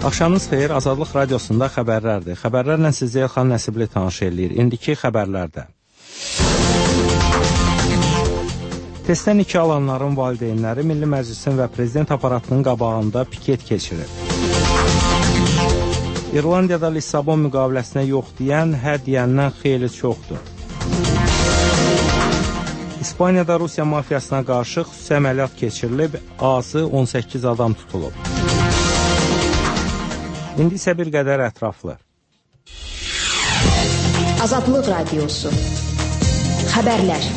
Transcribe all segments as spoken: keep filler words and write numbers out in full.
Axşamınız xeyir, Azadlıq Radiosunda xəbərlərdir. Xəbərlərlə sizi Elxan Nəsibli tanış eləyir. İndiki xəbərlərdə. Testdən iki alanların valideynləri Milli Məclisin və Prezident aparatının qabağında piket keçirir. İrlandiyada Lissabon müqaviləsinə yox deyən, hə deyəndən xeyli çoxdur. İspaniyada Rusiya mafiyasına qarşı xüsusi əməliyyat keçirilib, azı on səkkiz adam tutulub. İndi isə bir qədər ətraflı. Azadlıq Radiosu. Xəbərlər.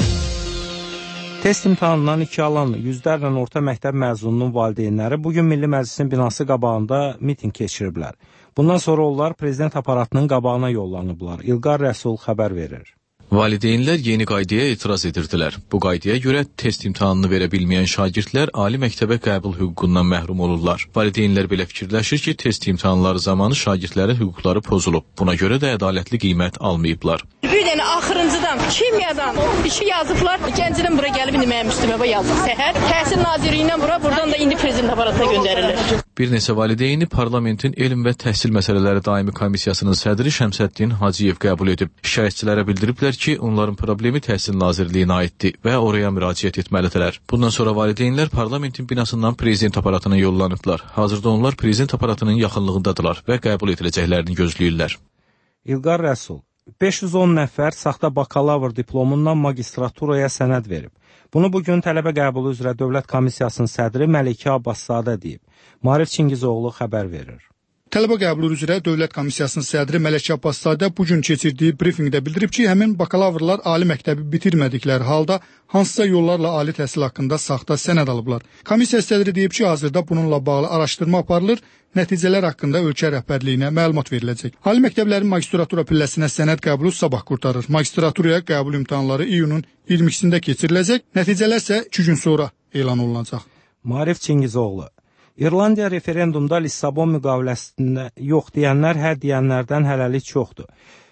Test imtahanından iki alan yüzlərlə orta məktəb məzununun valideynləri bugün Milli Məclisin binası qabağında miting keçiriblər. Bundan sonra onlar Prezident aparatının qabağına yollanıblar. İlqar Rəsul xəbər verir. Valideynlər yeni qaydaya etiraz edirdilər. Bu qaydaya görə test imtahanını verə bilməyən şagirdlər ali məktəbə qəbul hüququndan məhrum olurlar. Valideynlər belə fikirləşir ki, test imtahanları zamanı şagirdlərin hüquqları pozulub. Buna görə də ədalətli qiymət almayıblar. Bir dənə axırıncıdan, kimiyadan işi yazıblar. Gəncdən bura gəlib indi mənim üstümə yazıb səhər. Təhsil Nazirliyindən bura, buradan da indi Prezident aparatına göndərilir. Bir neçə valideyni parlamentin elm və təhsil məsələləri daimi komissiyasının sədri Şəmsəddin Hacıyev qəbul edib. Şikayətçilərə bildiriblər ki, onların problemi Təhsil Nazirliyinə aiddir və oraya müraciət etməlidirlər. Bundan sonra valideynlər parlamentin binasından Prezident aparatına yollanıblar. Hazırda onlar Prezident aparatının yaxınlığındadılar və qəbul ediləcəklərini gözləyirlər. İlqar Rəsul, beş yüz on nəfər saxta bakalavr diplomundan magistraturaya sənəd verib. Bunu bugün tələbə qəbulu üzrə Dövlət Komissiyasının sədri Məlikə Abbaszadə deyib. Maarif Çingizoğlu xəbər verir. Tələbə qəbulu üzrə Dövlət Komissiyasının sədri Məlikə Abbaszadə bugün keçirdiyi brifinqdə bildirib ki, həmin bakalavrlar ali məktəbi bitirmədikləri halda hansısa yollarla ali təhsil haqqında saxta sənəd alıblar. Komissiya sədri deyib ki, hazırda bununla bağlı araşdırma aparılır, nəticələr haqqında ölkə rəhbərliyinə məlumat veriləcək. Ali məktəblərin magistratura pilləsinə sənəd qəbulu sabah qurtarır. Magistraturaya qəbul imtahanları iyunun iyirmi ikisində keçiriləcək, nəticələr isə iki gün sonra elan olunacaq. Maarif Çingizoğlu. İrlandiya referendumda Lissabon müqaviləsinə yox deyənlər hə deyənlərdən hələlik çoxdur.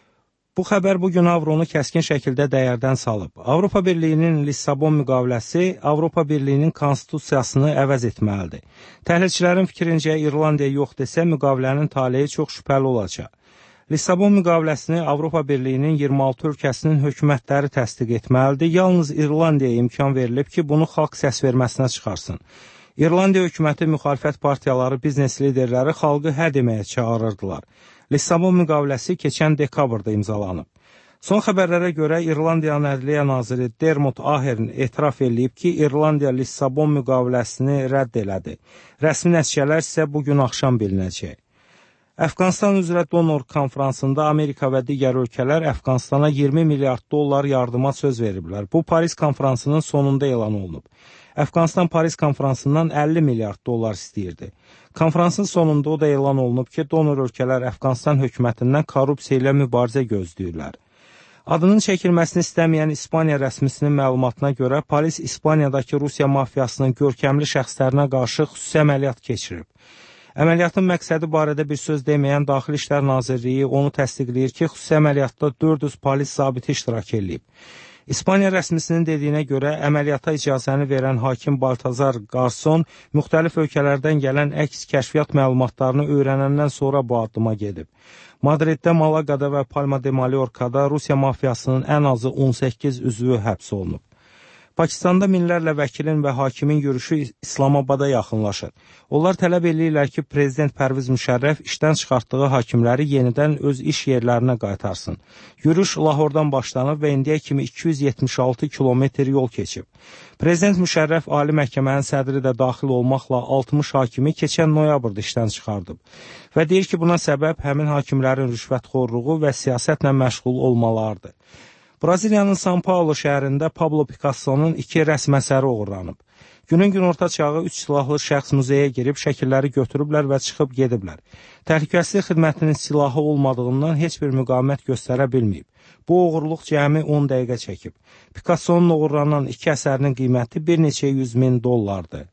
Bu xəbər bugün Avronu kəskin şəkildə dəyərdən salıb. Avropa Birliyinin Lissabon müqaviləsi Avropa Birliyinin konstitusiyasını əvəz etməlidir. Təhlilçilərin fikrincə İrlandiya yox desə müqavilənin taleyi çox şübhəli olacaq. Lissabon müqaviləsini Avropa Birliyinin iyirmi altı ölkəsinin hökumətləri təsdiq etməlidir. Yalnız İrlandiyaya imkan verilib ki, bunu xalq səs verməsinə çıxarsın. İrlandiya hökuməti müxalifət partiyaları, biznes liderləri xalqı hə deməyə çağırırdılar. Lissabon müqaviləsi keçən dekabrda imzalanıb. Son xəbərlərə görə İrlandiyanın Ədliyyə naziri Dermot Ahern etiraf edib ki, İrlandiya Lissabon müqaviləsini rədd elədi. Rəsmi nəticələr isə bugün axşam bilinəcək. Əfqanistan üzrə donor konfransında Amerika və digər ölkələr Əfqanistana iyirmi milyard dollar yardıma söz veriblər. Bu, Paris konfransının sonunda elan olunub. Əfqanistan Paris konfransından əlli milyard dollar istəyirdi. Konfransın sonunda o da elan olunub ki, donor ölkələr Əfqanistan hökumətindən korrupsiya ilə mübarizə gözləyirlər. Adının çəkilməsini istəməyən İspaniya rəsmisinin məlumatına görə, polis İspaniyadakı Rusiya mafiyasının görkəmli şəxslərinə qarşı xüsusi əməliyyat keçirib. Əməliyyatın məqsədi barədə bir söz deməyən Daxili İşlər Nazirliyi onu təsdiqləyir ki, xüsusi əməliyyatda dörd yüz polis zabiti iştirak edib. İspaniya rəsmisinin dediyinə görə əməliyyata icazəni verən hakim Baltazar Garson müxtəlif ölkələrdən gələn əks kəşfiyyat məlumatlarını öyrənəndən sonra bu addıma gedib. Madriddə, Malagada və Palma de Mallorcada Rusiya mafiyasının ən azı on səkkiz üzvü həbs olunub. Pakistanda minlərlə vəkilin və hakimin yürüşü İslamabada yaxınlaşır. Onlar tələb edirlər ki, Prezident Pərviz Müşərrəf işdən çıxartdığı hakimləri yenidən öz iş yerlərinə qaytarsın. Yürüş Lahordan başlanıb və indiyə kimi iki yüz yetmiş altı kilometr yol keçib. Prezident Müşərrəf Ali Məhkəmənin sədri də daxil olmaqla altmış hakimi keçən noyabrda işdən çıxardıb. Və deyir ki, buna səbəb həmin hakimlərin rüşvətxorluğu və siyasətlə məşğul olmalarıdır. Braziliyanın São Paulo şəhərində Pablo Picasso-nun iki rəsm əsəri oğurlanıb. Günün günorta çağı üç silahlı şəxs muzeyə girib şəkilləri götürüblər və çıxıb gediblər. Təhlükəsizlik xidmətinin silahı olmadığından heç bir müqavimət göstərə bilməyib. Bu oğurluq cəmi on dəqiqə çəkib. Picasso-nun oğurlanan iki əsərinin qiyməti bir neçə yüz min dollardır.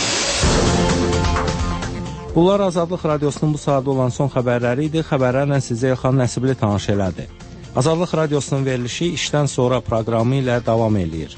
Bunlar Azadlıq Radiosunun bu saatda olan son xəbərləri idi. Xəbərlərlə sizə Elxan Nəsibli tanış elədi. Azadlıq Radiosunun verilişi işdən sonra proqramı ilə davam eləyir.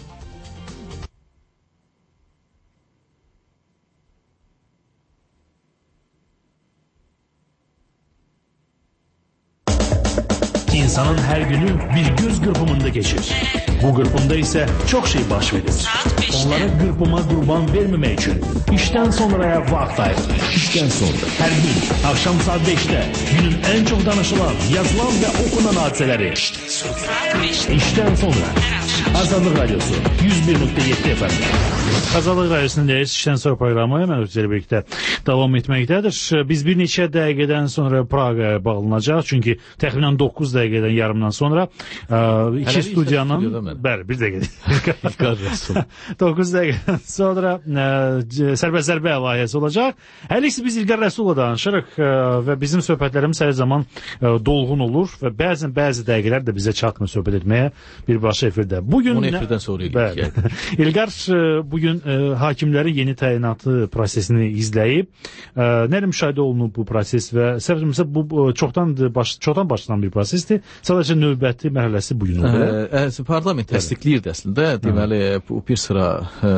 İnsanın her günü bir göz kırpımında geçir. Bu kırpımda ise çok şey baş verir. Onlara kırpıma kurban vermemek için işten sonraya vakit ayrılır. İşten sonra her gün akşam saat beşte günün en çok danışılan, yazılan ve okunan hadiseleri. İşten sonra Azadlık Radyosu yüz bir nokta yedi F M. Azadlık Radyosu'nun değerli işten sonra programı hemen üzeri birlikte devam etmektedir. Biz bir neçə dəqiqədən sonra Praga'ya bağlanacaq. Çünkü təxminən doqquz dəqiqədən yarımdan sonra e, iki Hələ studiyanın bəli bir dəqiqə doqquz dəqiqədən sonra e, Sərbəst Zərbə layihəsi olacaq. Hələ biz İlqar Rəsulla danışırıq e, və bizim söhbətlərimiz hər zaman e, dolğun olur və bəzən bəzi dəqiqələr də bizə çatmır söhbət etməyə bir başqa efirdə. Bugün onu efirdən sonra eləyirik. İlqar e, bugün e, hakimlərin yeni təyinatı prosesini izləyib. E, Nələ müşahidə olunub bu proses və səbəbimizə bu çoxdan baş, çoxdan başlanan bir prosesdir. Sadəcə növbəti mərhələsi bugün oldu. E, e, parlament təsdiqləyirdi əslində. Deməli bu bir sıra e,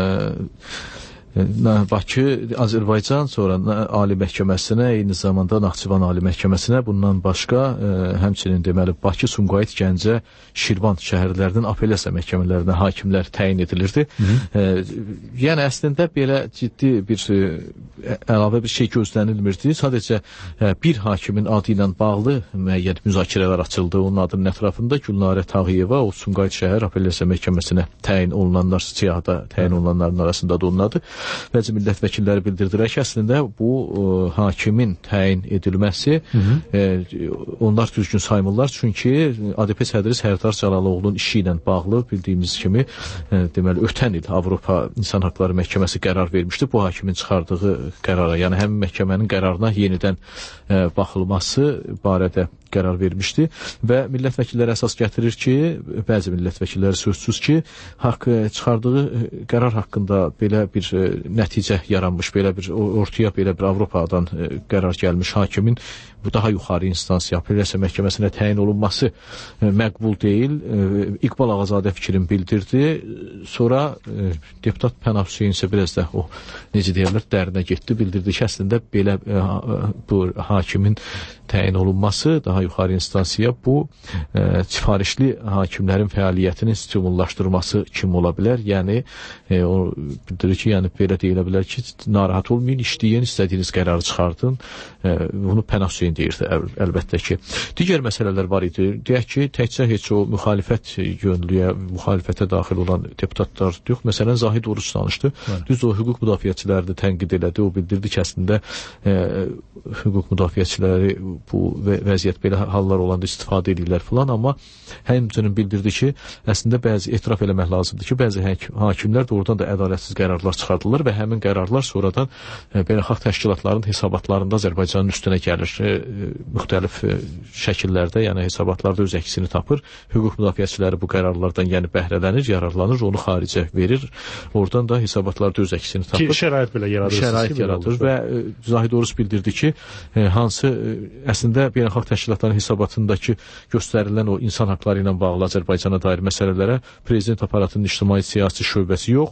Bakı, Azərbaycan, sonra Ali Məhkəməsinə, eyni zamanda Naxçıvan Ali Məhkəməsinə, bundan başqa e, həmçinin deməli Bakı, Sumqayıt, Gəncə, Şirvan şəhərlərinin apellyasiya məhkəmələrinə hakimlər təyin edilirdi. E, yəni əslində belə ciddi bir e, əlavə bir şey gözlənilmirdi. Sadəcə e, bir hakimin adı ilə bağlı müəyyən müzakirələr açıldı. Onun adının ətrafında Gülnarə Tağıyeva, o Sumqayıt şəhər apellyasiya məhkəməsinə təyin olunanlar, siyahıda təyin olunanların arasında da onun adı. Bəzi millət vəkilləri bildirdilər ki, əslində bu e, hakimin təyin edilməsi hı -hı. E, onlar düzgün saymırlar. Çünki A D P sədri Sərdar Cəlaloğlu'nun işi ilə bağlı bildiyimiz kimi e, deməli ötən il Avropa İnsan Haqları Məhkəməsi qərar vermişdi. Bu hakimin çıxardığı qərara, yəni həmin məhkəmənin qərarına yenidən e, baxılması barədə qərar vermişdi və millət vəkilləri əsas gətirir ki, bəzi millət vəkilləri sözsüz ki, haqq çıxardığı qərar haqqında belə bir e, nəticə yaranmış, belə bir ortaya belə bir Avropadan e, qərar gəlmiş hakimin bu daha yuxarı instansiya apellyasiya məhkəməsinə təyin olunması e, məqbul deyil. E, İqbal Ağazadə fikrini bildirdi. Sonra e, deputat Pənah Hüseyn isə biraz da o necə deyirlər, dərinə getdi, bildirdi ki, əslində belə e, bu hakimin təyin olunması daha yuxarı instansiya bu e, sifarişli hakimlərin fəaliyyətinin stimullaşdırması kimi ola bilər. Yəni e, o bildirir ki, yəni belə deyilə bilər ki, narahat olmayın, işləyin, istədiyiniz qərarı çıxardın. E, bunu Pənah Hüseyn deyirdi əl əlbəttə ki. Digər məsələlər var idi. Deyək ki, təkcə heç o müxalifət yönlüyə, müxalifətə daxil olan deputatlar yox. Məsələn, Zahid Oruç danışdı. Evet. Düz o hüquq müdafiəçiləri də tənqid elədi. O bildirdi ki, əslində e, hüquq müdafiəçiləri bu və vəziyyət belə hallar olanda istifadə edirlər filan, amma həmçinin bildirdi ki, əslində bəzi etiraf eləmək lazımdır ki, bəzi hakimlər də oradan da ədalətsiz qərarlar çıxardılar və həmin qərarlar sonradan e, beynəlxalq təşkilatların hesabatlarında Azərbaycanın üstünə gəlir. E, e, müxtəlif e, şəkillərdə, yəni hesabatlarda öz əksini tapır. Hüquq müdafiəçiləri bu qərarlardan yəni bəhrələnir, yararlanır, onu xaricə verir. Oradan da hesabatlarda öz əksini tapır. Ki şərait belə yaradır. Şərait yaradır və e, Zahid Oruç bildirdi ki, e, hansı e, əslində beynəlxalq təşkilatların hesabatındakı göstərilən o insan haqları ilə bağlı Azərbaycana dair məsələlərə prezident aparatının ictimai siyasi şöbəsi yox,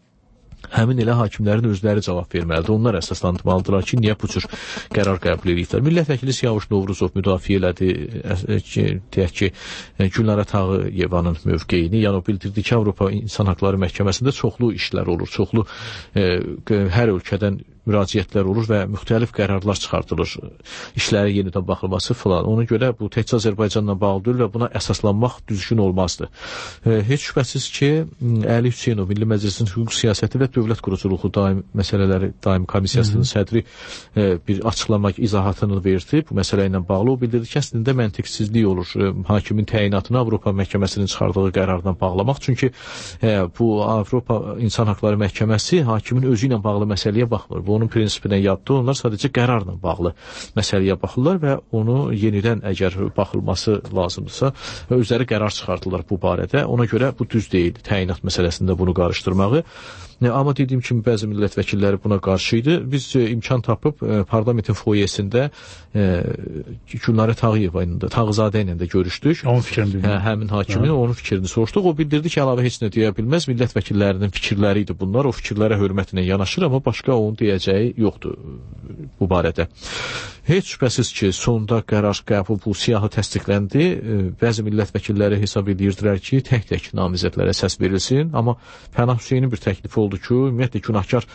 həmin elə hakimlərin özləri cavab verməlidir. Onlar əsaslandırmalıdırlar ki, niyə bu cür qərar qəbul edirlər. Millət vəkili Siyavuş Novruzov müdafiə elədi ki, deyək ki, Gülnarə Tağıyevanın mövqeyini, yəni o bildirdi ki, Avropa İnsan Haqları Məhkəməsində çoxlu işlər olur, çoxlu e, hər ölkədən müraciətlər olur və müxtəlif qərarlar çıxartılır. İşlərə yenidən baxılması filan. Ona görə bu təkcə Azərbaycanla bağlı deyil və buna əsaslanmaq düzgün olmazdı. E, heç şübhəsiz ki, Əli Hüseynov Milli Məclisin hüquq siyasəti və dövlət quruculuğu daim məsələləri daimi komissiyasının sədri e, bir açıqlama izahatını verdi. Bu məsələ ilə bağlı o bildirdi ki, əslində məntiqsizlik olur. E, hakimin təyinatını Avropa məhkəməsinin çıxardığı qərarla bağlamaq. Çünki e, bu Avropa İnsan Haqları Məhkəməsi hakimin özü ilə bağlı məsələyə baxmır. Bu onun prinsipinə yaddır. Onlar sadəcə qərarla bağlı məsələyə baxırlar və onu yenidən əgər baxılması lazımdırsa, özləri qərar çıxartdılar bu barədə. Ona görə bu düz deyil təyinat məsələsində bunu qarışdırmağı. Amma dediyim kimi bəzi millət vəkilləri buna qarşı idi. Biz imkan tapıb parlamentin foyesində Gülnarə Tağıyeva ilə, Tağızadə ilə də görüşdük. Onun fikrini hə, həmin hakimin onun fikrini soruşduq. O bildirdi ki, əlavə heç nə deyə bilməz. Millət vəkillərinin fikirləri idi bunlar. O fikirlərə hörmətlə yanaşır, amma başqa onun deyəcəyi yoxdur bu barədə. Heç şübhəsiz ki, sonda qərar qəbul bu siyahı təsdiqləndi. Bəzi millət vəkilləri hesab edirdilər ki, tək-tək namizədlərə səs verilsin. Amma Pənah Hüseynin bir təklifi oldu ki, ümumiyyətlə günahkar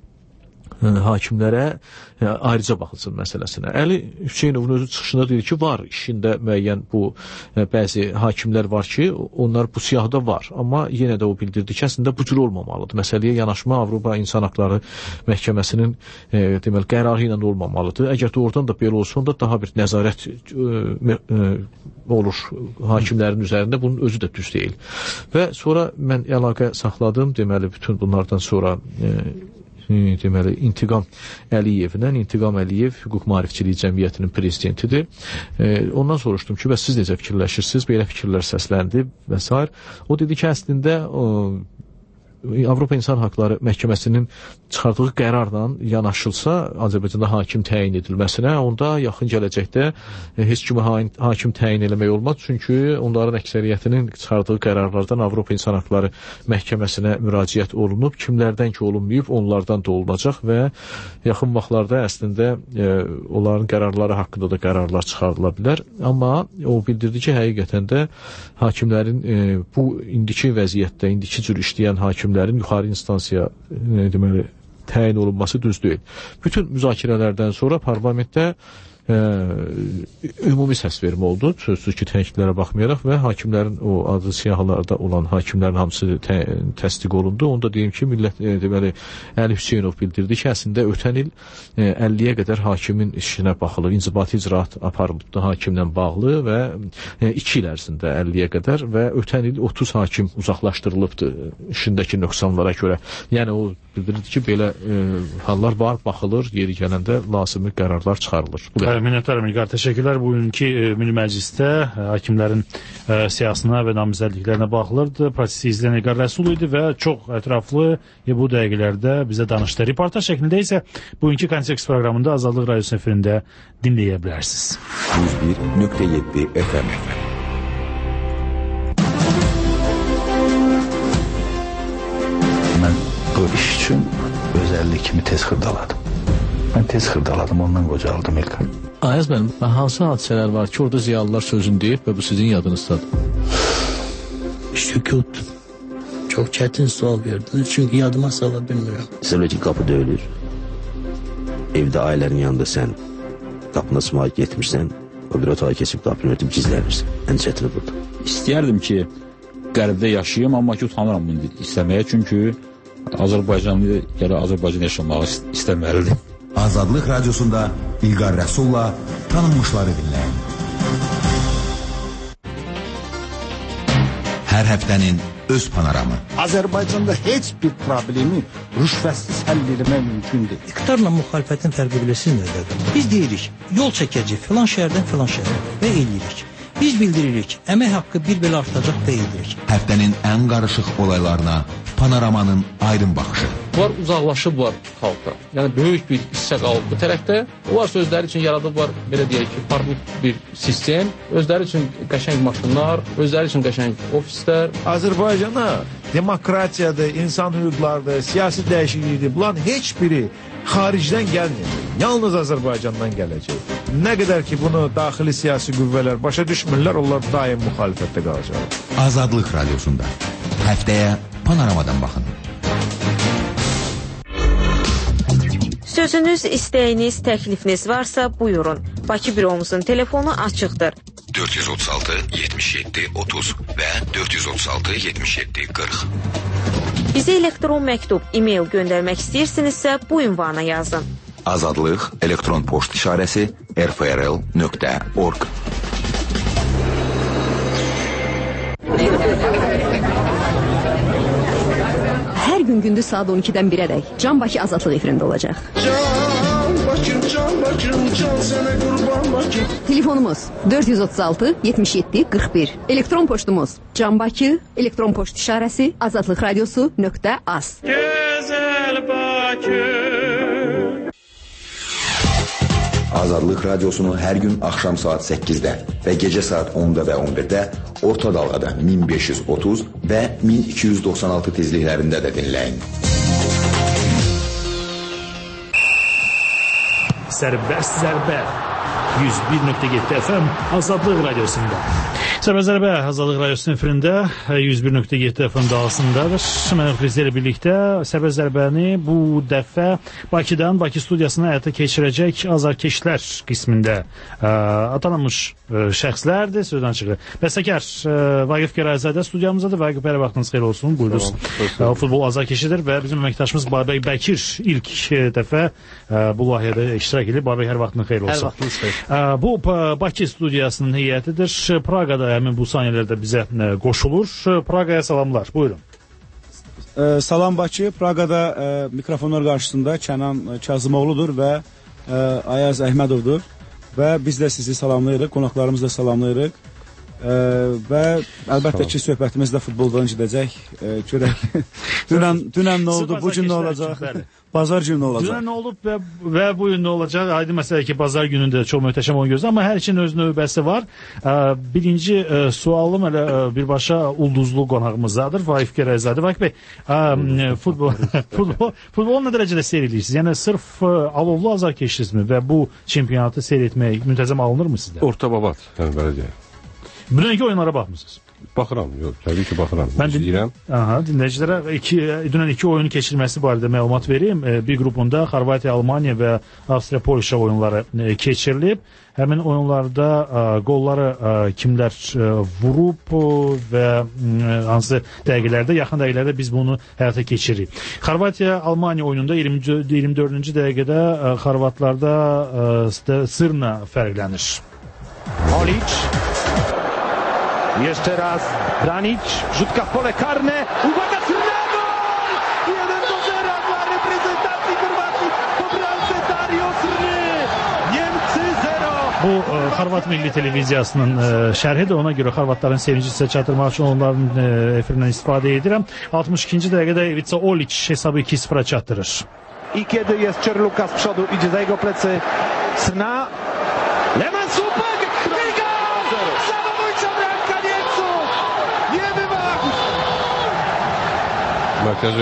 hakimlərə ayrıca baxılsın məsələsinə. Əli Hüseynovun özü çıxışında deyir ki, var işində müəyyən bu bəzi hakimlər var ki, onlar bu siyahıda var. Amma yenə də o bildirdi ki, əslində bu cür olmamalıdır. Məsələyə yanaşma Avropa İnsan Haqları Məhkəməsinin e, deməli qərarı ilə olmamalıdır. Əgər doğrudan da belə olsa, onda daha bir nəzarət e, e, olur hakimlərin üzərində. Bunun özü də düz deyil. Və sonra mən əlaqə saxladım, deməli bütün bunlardan sonra e, deməli İntiqam Əliyevlə, İntiqam Əliyev Hüquq Maarifçiliyi Cəmiyyətinin prezidentidir. E, ondan soruşdum ki, bəs siz necə fikirləşirsiniz? Belə fikirlər səsləndi və s. O dedi ki, əslində o, Avropa İnsan Haqları Məhkəməsinin çıxardığı qərarla yanaşılsa Azərbaycanda hakim təyin edilməsinə, onda yaxın gələcəkdə heç kimi hakim təyin eləmək olmaz. Çünki onların əksəriyyətinin çıxardığı qərarlardan Avropa İnsan Haqları Məhkəməsinə müraciət olunub. Kimlərdən ki olunmayıb, onlardan da olunacaq və yaxın vaxtlarda əslində e, onların qərarları haqqında da qərarlar çıxardıla bilər. Amma o bildirdi ki, həqiqətən də hakimlərin e, bu indiki vəziyyətdə, indiki cür işləyən hakimlərin yuxarı instansiya e, deməli təyin olunması düz deyil. Bütün müzakirələrdən sonra parlamentdə e, ümumi səsvermə oldu. Sözsüz ki, tənqidlərə baxmayaraq və hakimlərin o adı siyahılarda olan hakimlərin hamısı tə, təsdiq olundu. Onda deyim ki, millət e, deməli Əli Hüseynov bildirdi ki, əslində ötən il e, əlliyə qədər hakimin işinə baxılır. İnzibati icraat aparılıbdı hakimlə bağlı və e, iki il ərzində əlliyə qədər və ötən il otuz hakim uzaqlaşdırılıbdı işindəki nöqsanlara görə. Yəni o bildirirdi ki, belə e, hallar var, baxılır, yeri gələndə lazımi qərarlar çıxarılır. Bu Minnətdarım İlqar, təşəkkürlər. Bugünkü e, Milli Məclisdə e, hakimlərin e, siyasına və namizədliklərinə baxılırdı. Prosesi izləyən İlqar Rəsul idi və çox ətraflı e, bu dəqiqələrdə bizə danışdı. Reportaj şəklində isə bugünkü Kontekst proqramında Azadlıq Radiosu efirində dinləyə bilərsiniz. yüz bir nöqtə yeddi F M. Mən bu iş üçün özəllik kimi tez xırdaladım. Mən tez xırdaladım, ondan qocaldım İlqar. Ayaz mənim, hansı hadisələr var ki, orada ziyalılar sözünü deyib və bu sizin yadınızdadır? Sükut. Çox çətin sual verdiniz, çünki yadıma sala bilmirəm. Məsələn ki, qapı döyülür. Evdə ailənin yanında sən qapına sımaya getmirsən, o bir otağa keçib qapını örtüb gizlənirsən. Ən çətini burada. İstəyərdim ki, qərbdə yaşayayım, amma ki, utanıram bunu istəməyə, çünki Azərbaycanlı gələ Azərbaycan yaşamağı istəməlidir. Azadlıq Radiosunda İlqar Rəsulla tanınmışları dinləyin. Hər həftənin öz panoramı. Azərbaycanda heç bir problemi rüşvətsiz həll etmək mümkün deyil. İqtidarla müxalifətin fərqi bilirsiniz nədir? Biz deyirik, yol çəkəcək filan şəhərdən filan şəhərə və eləyirik. Biz bildiririk, əmək haqqı bir belə artacaq və edirik. Həftənin ən qarışıq olaylarına panoramanın aydın baxışı. Bunlar uzaqlaşıblar xalqdan. Yəni böyük bir hissə qalıb bu tərəfdə. Onlar özləri üçün yaradıblar, belə deyək ki, parlaq bir sistem, özləri üçün qəşəng maşınlar, özləri üçün qəşəng ofislər. Azərbaycana demokratiyadır, insan hüquqlarıdır, siyasi dəyişiklikdir. Bunların heç biri xaricdən gəlmir. Yalnız Azərbaycandan gələcək. Nə qədər ki bunu daxili siyasi qüvvələr başa düşmürlər, onlar daim müxalifətdə qalacaq. Azadlıq Radiosunda həftəyə panoramadan baxın. Sözünüz, istəyiniz, təklifiniz varsa buyurun. Bakı büromuzun telefonu açıqdır. dörd yüz otuz altı yetmiş yeddi otuz və dörd yüz otuz altı yetmiş yeddi qırx. Bizə elektron məktub, e-mail göndərmək istəyirsinizsə bu ünvana yazın. Azadlıq elektron poçt işarəsi r f r l nöqtə org. Hər gün gündüz saat on ikidən birədək Can Bakı Azadlıq efirində olacaq. Can Bakım, Can Bakım, can sənə qurban Bakım. Telefonumuz dörd yüz otuz altı yetmiş yeddi qırx bir. Elektron poçtumuz Can Bakı, elektron poçt işarəsi azadlıq radiosu nöqtə az. Gözəl Bakı. Azadlıq Radiosunu hər gün axşam saat səkkizdə və gecə saat onda və on birdə orta dalğada min beş yüz otuz və min iki yüz doxsan altı tezliklərində də dinləyin. Sərbəst zərbə yüz bir nöqtə yeddi F M Azadlıq Radiosunda. Sərbəst zərbə Azadlıq Radiosunun efirində yüz bir nöqtə yeddi F M dalğasındadır. Mən Xrizlə birlikdə Sərbəst zərbəni bu dəfə Bakıdan, Bakı studiyasına həyata keçirəcək azarkeşlər qismində ə, atanılmış ə, şəxslərdir, sözdən çıxır. Bəstəkar ə, Vaqif Gərayzadə studiyamızdadır. Vaqif, hər vaxtınız xeyir olsun. Buyuruz. Tamam, futbol azarkeşidir və bizim əməkdaşımız Babək Bəkir ilk dəfə ə, bu layihədə iştirak edir. Babək, hər vaxtınız xeyir olsun. Hər vaxtınız xeyir. Ə, bu Bakı studiyasının heyətidir. Praqada həmin bu saniyələrdə bizə ə, qoşulur. Praqaya salamlar. Buyurun. Ee, Salam Bakı, Praqada e, mikrofonlar qarşısında Kənan Kazımoğludur və e, Ayaz Əhmədovdur və biz də sizi salamlayırıq, qonaqlarımızı da salamlayırıq e, və əlbəttə ki, söhbətimiz də futboldan gedəcək. E, görək, dünən, dünən nə oldu, bu gün nə olacaq, bazar günü nə olacaq? Dünən nə olub və, və bu gün nə olacaq? Aydın məsələ ki, bazar günündə çox möhtəşəm oyun gözləyir, amma hər ikinin öz növbəsi var. Birinci sualım elə birbaşa ulduzlu qonağımızdadır, Vaqif Gərayzadə. Vaqif bəy, futbol, futbol, futbol nə dərəcədə seyr edirsiniz? Yəni, sırf alovlu azarkeşlisizmi və bu çempionatı seyr etmək müntəzəm alınırmı sizdə? Orta babat, yəni belə deyək. Dünənki oyunlara baxmısınız? Baxıram, yox, təbii ki, baxıram. Mən dinləyirəm. Aha, dinləyicilərə iki, dünən iki oyunu keçirməsi barədə məlumat vereyim. Bir qrupunda Xorvatiya, Almaniya və Avstriya, Polşa oyunları keçirilib. Həmin oyunlarda ə, qolları ə, kimlər ə, vurub və ə, hansı dəqiqələrdə, yaxın dəqiqələrdə biz bunu həyata keçiririk. Xorvatiya, Almaniya oyununda iyirmi dördüncü dəqiqədə ə, xorvatlarda ə, Sırna fərqlənir. Olic. Jeszcze raz Branic, rzutka w pole karne, uwaga, Srna, gol! jeden do zera dla reprezentacji Chorwacji po bramce Dario Srny. Niemcy zero. Bu e, Xorvat Milli Televiziyasının e, şərhidir. Ona görə xorvatların sevinci sizə çatdırmaq üçün onların e, efirindən istifadə edirəm. altmış ikinci dəqiqədə Ivica Olic hesabı iki sıfıra çatdırır. I kiedy jest Czerluka z przodu, idzie za jego plecy Srna. Leman Słupek! Mərkəzi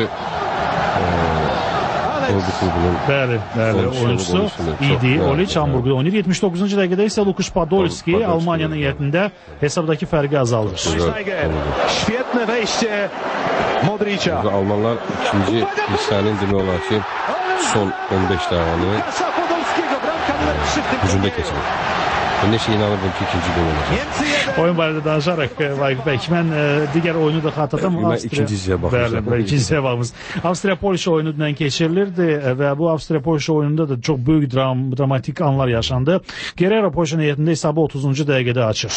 Ordu klubunun bəli, bəli, oyuncusu idi. Olic Hamburqda oynayır. yetmiş doqquzuncu dəqiqədə isə Lukasz Podolski Almaniyanın heyətində hesabdakı fərqi azaldır. Świetne wejście Modric'a. Almanlar ikinci hissənin demək olar ki, son on beş dəqiqəni hücumda keçirir. Ben neçə inanırdım ki, ikinci gol olacaq. Oyun barədə danışaraq, Vaqif bəy, mən e, digər oyunu da xatırladım. Mən ikinci hissəyə baxmışam. Bəli, ikinci hissəyə baxmışız. Avstriya-Polşa oyunu dünən keçirilirdi və bu Avstriya-Polşa oyununda da çox böyük dram, dramatik anlar yaşandı. Guerrero Polşa heyətində hesabı otuzuncu dəqiqədə açır.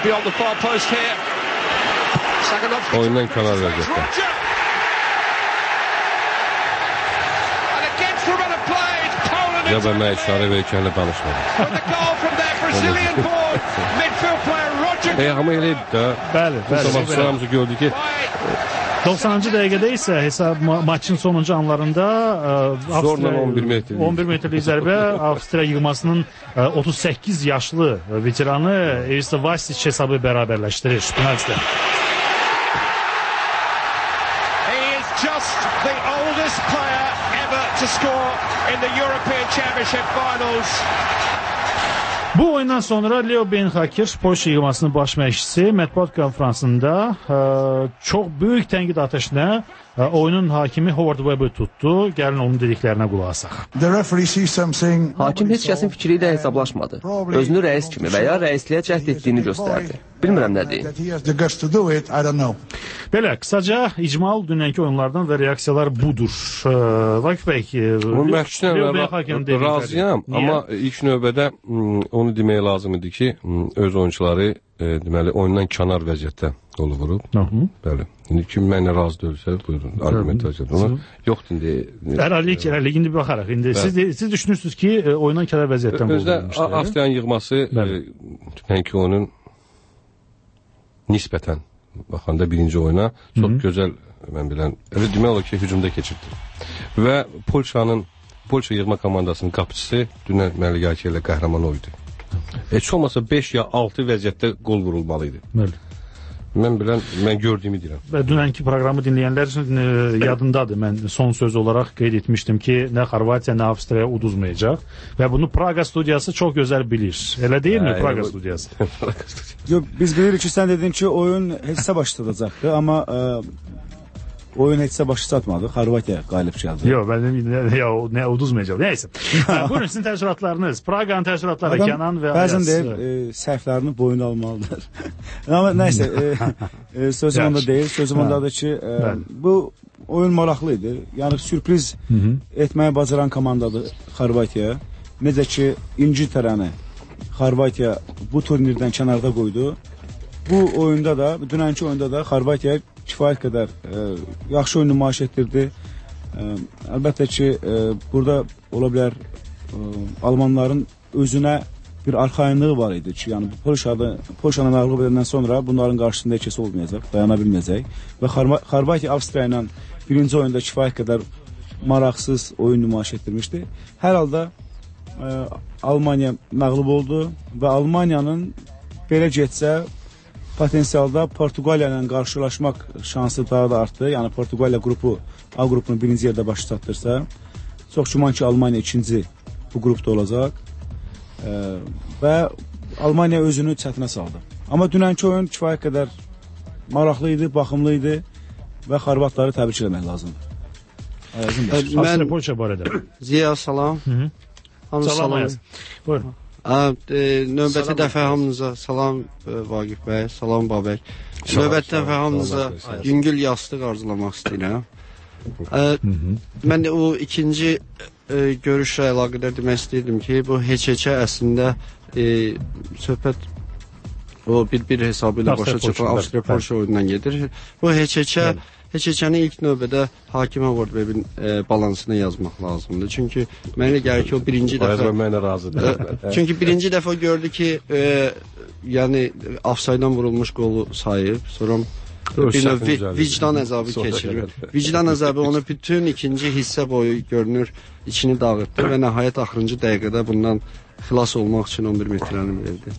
Oyundan kənar vəziyyətdə. Ya ben mənə işarə verirkən də danışmadım. E, amma elə idi də. Bəli, bəli. Sabahçılarımızı gördük ki, doxsanıncı dəqiqədə isə hesab ma maçın sonuncu anlarında ə, zorla on bir metrlik on bir metrlik zərbə Avstriya yığmasının ə, otuz səkkiz yaşlı veteranı Ivica Vasic hesabı bərabərləşdirir penaltidə. He is just the oldest player ever to score in the European Championship finals. Bu oyundan sonra Leo Beenhakker, Polşa yığmasının baş məşqçisi mətbuat konfransında ə, çox böyük tənqid atəşinə ə, oyunun hakimi Howard Webber tutdu. Gəlin onun dediklərinə qulaq asaq. Hakim heç kəsin fikri ilə hesablaşmadı. Özünü rəis kimi və ya rəisliyə cəhd etdiyini göstərdi. Bilmirəm nə deyim. Belə, qısaca icmal dünənki oyunlardan və reaksiyalar budur. Vakif bəy, Onun məhkəmə razıyam, amma ilk növbədə onu demək lazım idi ki, öz oyuncuları deməli oyundan kənar vəziyyətdə qolu vurub. Bəli. İndi kim mənlə razı deyilsə, buyurun, argumentasiya. Yoxdur indi. Ərəlik, ərəlik, indi baxaraq. İndi siz, siz düşünürsünüz ki, oyundan kənar vəziyyətdən qolu vurmuşdur. Özdə Avstriyanın yığması dünənki oyunun nisbətən baxanda birinci oyuna çox gözəl, mən bilən, elə demək olar ki, hücumda keçirdi. Və Polşanın, Polşa yığma komandasının qapıcısı dünən Məlikaki ilə qəhrəman oydu. Heç olmasa beş ya altı vəziyyətdə qol vurulmalıydı. Bəli. Mən bilən, mən gördüyümü deyirəm. Və dünənki proqramı dinləyənlər üçün e, yadındadır. Mən son söz olaraq qeyd etmişdim ki, nə Xorvatiya, nə Avstriya uduzmayacaq. Və bunu Praqa studiyası çox gözəl bilir. Elə deyilmi Praqa studiyası? Yox, biz bilirik ki, sən dedin ki, oyun heçsə başlayacaqdı, amma e, oyun heçsə başı çatmadı. Xorvatiya qalib gəldi. Yox, mən ya, nə uduzmayacaq. Nəysə. Buyurun sizin təəssüratlarınız. Praqanın təəssüratları Kənan və Bəzən deyir, e, səhvlərini boyun almalıdır. Amma nəysə, e, e, sözüm onda deyil. Sözüm ondadır ki, e, bu oyun maraqlı idi. Yəni sürpriz Hı -hı. etməyi bacaran komandadır Xorvatiya. Necə ki, İngiltərəni Xorvatiya bu turnirdən kənarda qoydu. Bu oyunda da, dünənki oyunda da Xorvatiya kifayət qədər e, yaxşı oyun nümayiş etdirdi. E, əlbəttə ki, e, burada ola bilər e, Almanların özünə bir arxayınlığı var idi ki, yəni Polşada, Polşanı məğlub edəndən sonra bunların qarşısında heç kəs olmayacaq, dayana bilməyəcək. Və Xorvatiya Avstriya ilə birinci oyunda kifayət qədər maraqsız oyun nümayiş etdirmişdi. Hər halda e, Almaniya məğlub oldu və Almaniyanın belə getsə potensialda Portuqaliya ilə qarşılaşmaq şansı daha da artdı. Yəni Portuqaliya qrupu A qrupunu birinci yerdə başı çatdırsa, çox güman ki, Almaniya ikinci bu qrupda olacaq. E, və Almaniya özünü çətinə saldı. Amma dünənki oyun kifayət qədər maraqlı idi, baxımlı idi və Xorvatları təbrik etmək lazımdır. Mən Polşa barədə. Ziya, salam. Salam Ayaz. Buyurun. E, növbəti dəfə hamınıza salam e, Vaqif bəy, salam Babək. Növbəti dəfə hamınıza yüngül yastıq arzulamaq istəyirəm. E, mən o ikinci e, görüşlə əlaqədar demək istəyirdim ki, bu heç-heçə əslində e, söhbət o bir-bir hesabı ilə başa çıxan Avstriya-Polşa oyundan gedir. Bu heç-heçə Heç-heçəni ilk növbədə Hakimə Wordwebin e, balansını yazmaq lazımdır. Çünki mənə gəlir ki, o birinci dəfə... Mənə razıdır. E, çünki birinci dəfə gördü ki, e, yəni, offsaydan vurulmuş qolu sayıb, sonra bir növ vi, vicdan əzabı keçirir. Vicdan əzabı onu bütün ikinci hissə boyu görünür, içini dağıtdı və nəhayət axırıncı dəqiqədə bundan xilas olmaq üçün on bir metrəni verdi.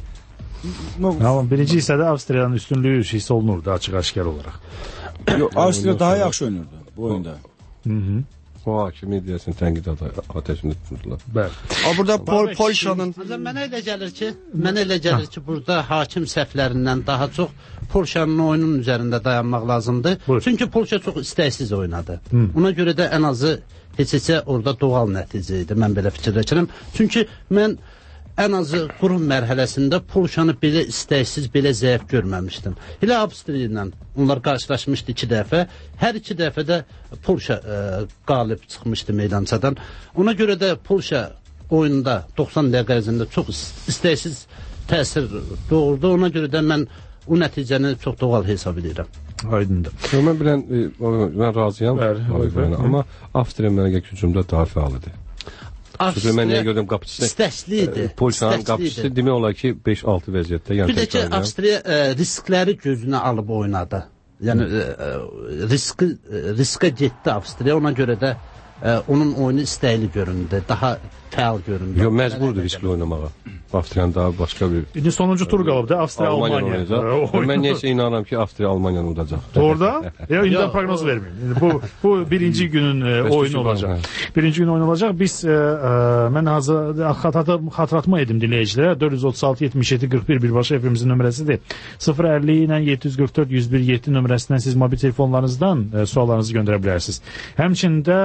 Amma birinci hissədə Avstriyanın üstünlüyü hiss olunurdu açıq-aşkar olaraq. Yox, Avstriya daha yaxşı oynayırdı bu oyunda. Hı -hı. O hakimi deyəsin tənqid ateşini tutmuşdular. Bəli. O burada Pol Polşanın mənə elə gəlir ki, mənə elə gəlir ki, burada hakim səhvlərindən daha çox Polşanın oyunun üzərində dayanmaq lazımdır. Buyur. Çünki Polşa çox istəksiz oynadı. Hı. Ona görə də ən azı heç-heçə orada doğal nəticə idi. Mən belə fikirləşirəm. Çünki mən ən azı qurum mərhələsində Polşanı belə istəksiz, belə zəif görməmişdim. Elə Avstriya ilə onlar qarşılaşmışdı iki dəfə. Hər iki dəfə də Polşa e, qalib çıxmışdı meydançadan. Ona görə də Polşa oyunda doxsan dəqiqə ərzində çox istəksiz təsir doğurdu. Ona görə də mən o nəticəni çox doğal hesab edirəm. Aydındır. Mən bilən, mən razıyam. Bəli, amma Avstriya mənə gəlir hücumda daha fəal idi. Çünki mən nəyə gördüm qapıçısı istəkslidir. Polşanın qapıçısı demək olar ki beş altı vəziyyətdə. Yəni bir də ki, Avstriya e, riskləri gözünə alıb oynadı. Yəni e, riski, riskə getdi Avstriya. Ona görə də e, onun oyunu istəkli göründü. Daha fəal göründü. Yox, məcburdur riskli oynamağa. Avstriyanın daha başqa bir... İndi sonuncu tur qalıbdı, Avstriya-Almaniya. Mən neysə inanıram ki, Avstriya-Almaniyanı udacaq. Orada? Ya, indi proqnoz verməyim. Bu, bu birinci günün e, oyunu olacaq. Birinci gün oyunu olacaq. Biz, e, e, mən xatırlatma edim dinləyicilərə. dörd yüz otuz altı yetmiş yeddi qırx bir birbaşa efimizin nömrəsidir. sıfır əlli ilə yeddi yüz qırx dörd yüz bir yeddi nömrəsindən siz mobil telefonlarınızdan e, suallarınızı göndərə bilərsiniz. Həmçində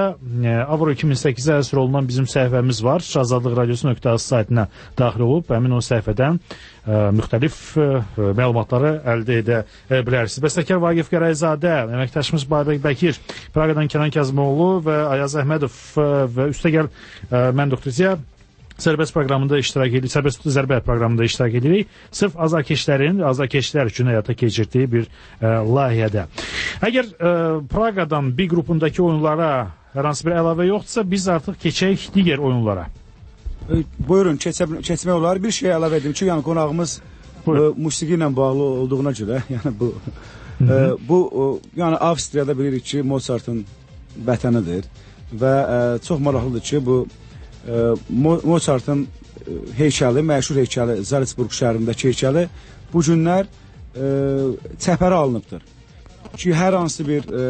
Avro iki min səkkizə əsr olunan bizim səhifəmiz var. azadlıq radiosu nöqtə az saytına daxil olub, həmin o səhifədən ə, müxtəlif ə, məlumatları əldə edə ə, bilərsiniz. Bəstəkar Vaqif Qərayzadə, əməkdaşımız Babək Bəkir, Praqadan Kənan Kazımoğlu və Ayaz Əhmədov ə, və üstəgəl ə, mən doktor Ziya Sərbəst proqramında iştirak edirik, Sərbəst zərbə proqramında iştirak edirik. Sırf azarkeşlərin, azarkeşlər üçün həyata keçirdiyi bir ə, layihədə. Əgər ə, Praqadan bir qrupundakı oyunlara hər hansı bir əlavə yoxdursa, biz artıq keçək digər oyunlara. E, buyurun, keçə, keçmək olar. Bir şey əlavə edim ki, yəni qonağımız e, musiqi ilə bağlı olduğuna görə, yəni bu, e, bu o, yəni Avstriyada bilirik ki, Mozartın vətənidir və e, çox maraqlıdır ki, bu Mozartın heykəli, məşhur heykəli, Zalsburg şəhərindəki heykəli bu günlər e, çəpərə alınıbdır. Ki hər hansı bir e,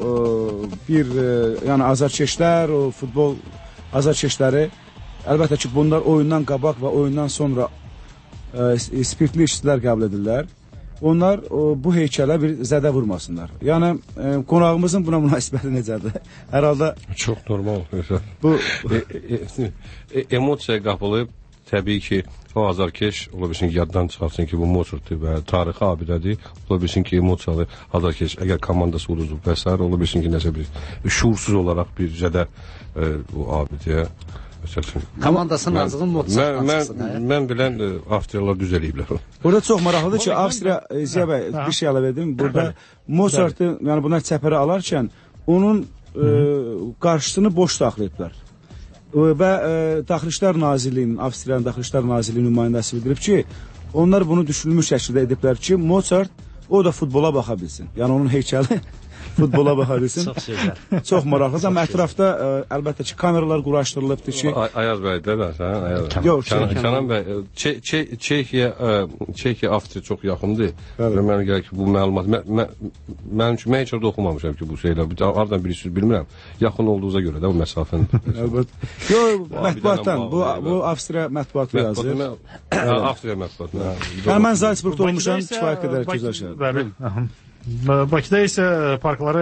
bir e, yəni azarkeşlər, o futbol azarkeşləri, əlbəttə ki, bunlar oyundan qabaq və oyundan sonra e, spirtli içkilər qəbul edirlər. Onlar o, bu heykələ bir zədə vurmasınlar. Yəni e, qonağımızın buna münasibəti necədir? Hər halda çox normal. Bu e, e, e, emosiya qapılıb, təbii ki, o azarkeş ola bilsin ki, yaddan çıxarsın ki, bu Mozartdır və tarixi abidədir. Ola bilsin ki, emosiyalı azarkeş, əgər komandası uduzub və s. ola bilsin ki, nəsə bir şuursuz olaraq bir zədə e, bu abidəyə. Komandasının azığın Mozartdan çıxsın. Mən, mən bilən e, Avstriyalar düz eləyiblər. Burada çox maraqlıdır ki, Avstriya, e, Ziya bəy, bir şey əlavə edim. Burada Mozartı, yəni bunlar çəpərə alarkən onun e, qarşısını boş saxlayıblar. E, və e, Daxili İşlər Nazirliyinin, Avstriyanın Daxili İşlər Nazirliyinin nümayəndəsi bildirib ki, onlar bunu düşünülmüş şəkildə ediblər ki, Mozart o da futbola baxa bilsin. Yəni onun heykəli futbola baxa bilsin. Çox şeylər. Çox maraqlı. Amma ətrafda ə, əlbəttə ki, kameralar quraşdırılıbdır ki... Ay, Ayaz bəy, də sən? Ayaz bəy. Yox, Kənan, Kənan bəy, Çe Çe Çexiya, Çexiya Avstriya çox yaxındır. Və mənə gəlir ki, bu məlumat... Mən, mən, mən üçün mən heç orada oxumamışam ki, bu şeylər. Aradan birisi bilmirəm. Yaxın olduğuza görə də o məsafəni... Yox, mətbuatdan. Bu, bu Avstriya mətbuatı yazır. Avstriya mətbuatı. Yəni, mən Zalsburgda olmuşam, kifayət qədər gözəl. Bəli. Bakıda isə parkları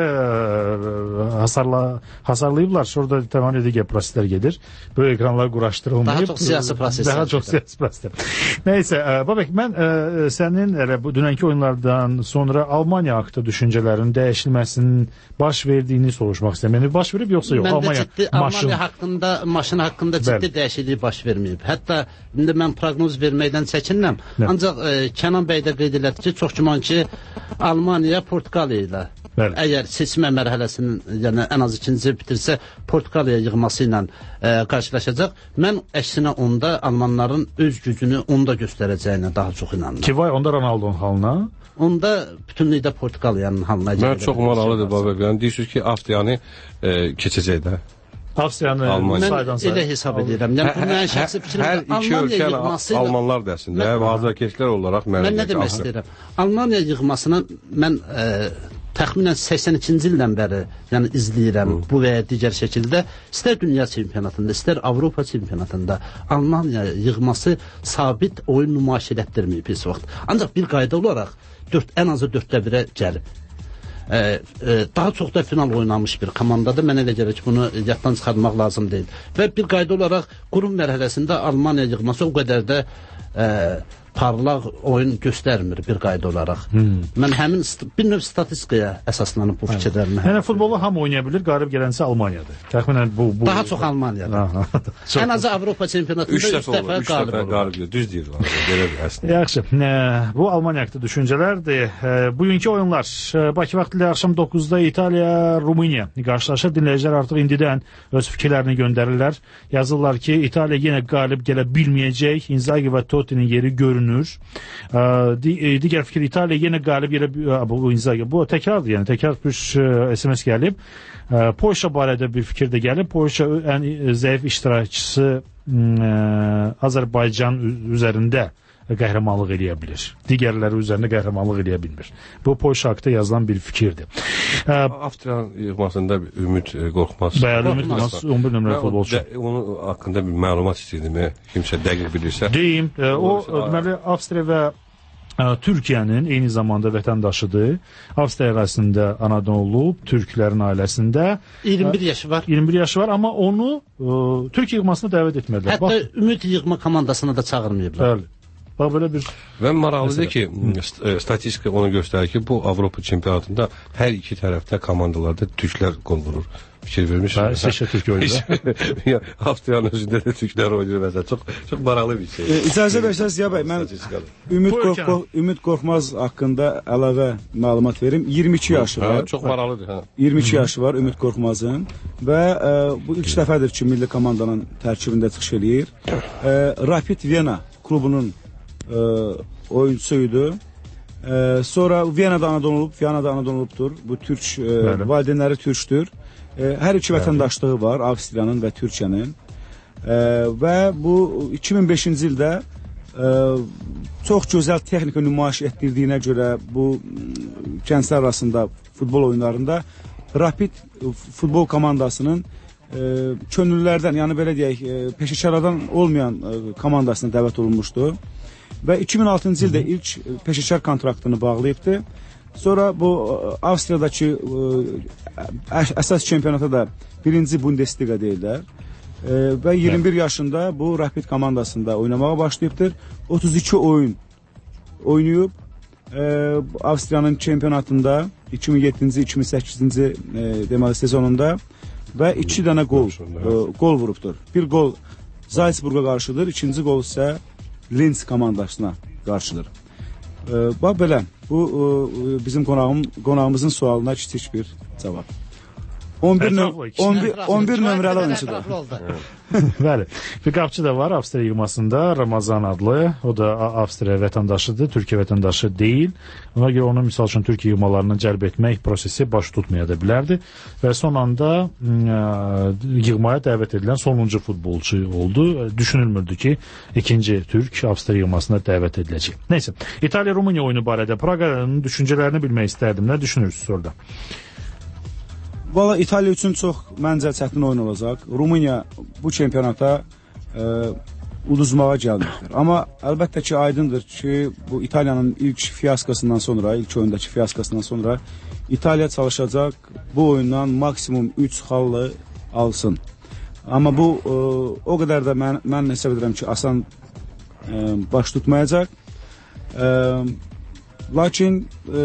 hasarla, hasarlayıblar. Şurada tamamilə digər proseslər gedir. Böyük ekranlar quraşdırılmayıb. Daha çox siyasi proseslər. Daha çox siyasi proseslər. Nəysə, Babək, mən ə, sənin elə bu dünənki oyunlardan sonra Almaniya haqqında düşüncələrin dəyişilməsinin baş verdiyini soruşmaq istəyirəm. Yəni, baş verib yoxsa yox? Məndə Almaniya, ciddi, maşın... Almaniya haqqında, maşın haqqında ciddi Bəli. dəyişiklik baş verməyib. Hətta indi mən proqnoz verməkdən çəkinirəm. Ancaq ə, Kənan bəy də qeyd elədi ki, çox güman ki, Almaniya Portuqaliya ilə Bəli. əgər seçmə mərhələsinin, yəni ən az ikinci bitirsə, Portuqaliya yığması ilə ə, qarşılaşacaq. Mən əksinə onda Almanların öz gücünü onda göstərəcəyinə daha çox inanıram. Ki vay, onda Ronaldo'nun halına? Onda bütünlükdə Portuqaliyanın halına gələcək. Mən çox maraqlıdır, Babək. Yəni, deyirsiniz ki, Avstriyanı e, keçəcək də. Avstriyanı mən elə hesab edirəm. Yəni, bu mənim şəxsi fikrim. Hər iki ölkə Almanlar dəsində və azarkeşlər olaraq mən nə demək istəyirəm? Almaniya yığmasına mən ə, təxminən səksən ikinci ildən bəri yəni izləyirəm Hı. bu və ya digər şəkildə. İstər dünya çempionatında, istər Avropa çempionatında Almaniya yığması sabit oyun nümayiş etdirməyib heç vaxt. Ancaq bir qayda olaraq dörd, ən azı dörddə birə gəlib. Ee, e, daha çox da final oynamış bir komandadır. Mənə elə gəlir ki, bunu yaddan çıxarmaq lazım deyil. Və bir qayda olaraq qurum mərhələsində Almaniya yığması o qədər də e, parlaq oyun göstərmir bir qayda olaraq. Hmm. Mən həmin bir növ statistikaya əsaslanıb bu fikirlərimi. Yəni futbolu ham oynaya bilir, qalib gələnsə Almaniyadır. Təxminən bu, bu daha çox Almaniyadır. Ən azı Avropa çempionatında üç dəfə, dəfə üç qalib, dəfə qalib olur. Düz deyir. Belə əslində. Yaxşı. Bu Almaniya haqqında düşüncələrdir. Bugünkü oyunlar Bakı vaxtı ilə axşam doqquzda İtaliya, Rumıniya qarşılaşır. Dinləyicilər artıq indidən öz fikirlərini göndərirlər. Yazırlar ki, İtaliya yenə qalib gələ bilməyəcək. Inzaghi və Totti'nin yeri görünür. Digər fikir, İtaliya yenə qalib gələ bu Inzaghi. Bu təkrardır, yəni təkrar bir S M S gəlib. Polşa barədə bir fikir də gəlib. Polşa ən zəif iştirakçısı Azərbaycan üzərində qəhrəmanlıq eləyə bilir. Digərləri üzərində qəhrəmanlıq eləyə bilmir. Bu Polşa haqqında yazılan bir fikirdir. Avstriyanın yığmasında Ümid Qorxmaz. Bəli, Ümid Qorxmaz on bir nömrəli futbolçu. Onun haqqında bir məlumat istəyirdim, kimsə dəqiq bilirsə. Deyim, o deməli Avstriya və Türkiyənin eyni zamanda vətəndaşıdır. Avstriya ərazisində anadan olub, türklərin ailəsində. iyirmi bir yaşı var. iyirmi bir yaşı var, amma onu ə, Türkiyə yığmasına dəvət etmədilər. Hətta Bax, Ümid yığma komandasına da çağırmayıblar. Bəli. Bax belə bir və maraqlıdır ki, statistika onu göstərir ki, bu Avropa çempionatında hər iki tərəfdə komandalarda türklər qol vurur. Fikir vermişsiniz. İsveçrə Türk oynayır. Avstriyanın özündə də türklər oynayır mesela. Çox çox maraqlı bir şey. E, icazə versəz Ziya bəy, mən Ümid Qorx Ümid Qorxmaz haqqında əlavə məlumat verim. iyirmi iki yaşı var. Hə, çox maraqlıdır, hə. iyirmi iki yaşı var Ümid Qorxmazın və e, bu ilk dəfədir ki, milli komandanın tərkibində çıxış eləyir. E, Rapid Viyana klubunun e, oyuncusuydu. E, sonra Viyanada anadan olub, Viyanada anadan olubdur. Bu türk e, valideynləri türkdür. Hər iki vətəndaşlığı var, Avstriyanın və Türkiyənin. E, və bu iki min beşinci ildə e, çox gözəl texnika nümayiş etdirdiyinə görə bu gənclər arasında futbol oyunlarında Rapid futbol komandasının e, könüllülərdən, yəni belə deyək, e, peşəkarlardan olmayan e, komandasına dəvət olunmuşdu. Və iki min altıncı ildə ilk peşəkar kontraktını bağlayıbdı. Sonra bu Avstriyadakı ə, əsas çempionata da birinci Bundesliga deyirlər. E, və iyirmi bir yaşında bu Rapid komandasında oynamağa başlayıbdır. otuz iki oyun oynayıb. E, Avstriyanın çempionatında iki min yeddinci iki min səkkizinci e, deməli sezonunda və iki dənə gol e, gol vurubdur. Bir gol Salzburga qarşıdır, ikinci gol isə Linz komandasına qarşıdır. E, bax belə. Bu e, bizim qonağım, qonağımızın sualına kiçik bir cavab. on bir, on bir, on bir nömrəli oyuncudur. Bəli. Bir qapçı da var Avstriya yığmasında, Ramazan adlı. O da Avstriya vətəndaşıdır, Türkiyə vətəndaşı deyil. Ona görə onu misal üçün Türkiyə yığmalarını cəlb etmək prosesi baş tutmaya da bilərdi. Və son anda ə, yığmaya dəvət edilən sonuncu futbolçu oldu. Düşünülmürdü ki, ikinci Türk Avstriya yığmasına dəvət ediləcək. Neyse, İtaliya-Rumıniya oyunu barədə Praqanın düşüncələrini bilmək istərdim. Nə düşünürsünüz orada? Valla İtaliya üçün çox məncə çətin oyun olacaq. Rumıniya bu çempionata e, uduzmağa gəlməkdir. Amma əlbəttə ki, aydındır ki, bu İtaliyanın ilk fiyaskasından sonra, ilk oyundakı fiyaskasından sonra İtaliya çalışacaq bu oyundan maksimum üç xallı alsın. Amma bu e, o qədər də mən, mən hesab edirəm ki, asan e, baş tutmayacaq. E, lakin e,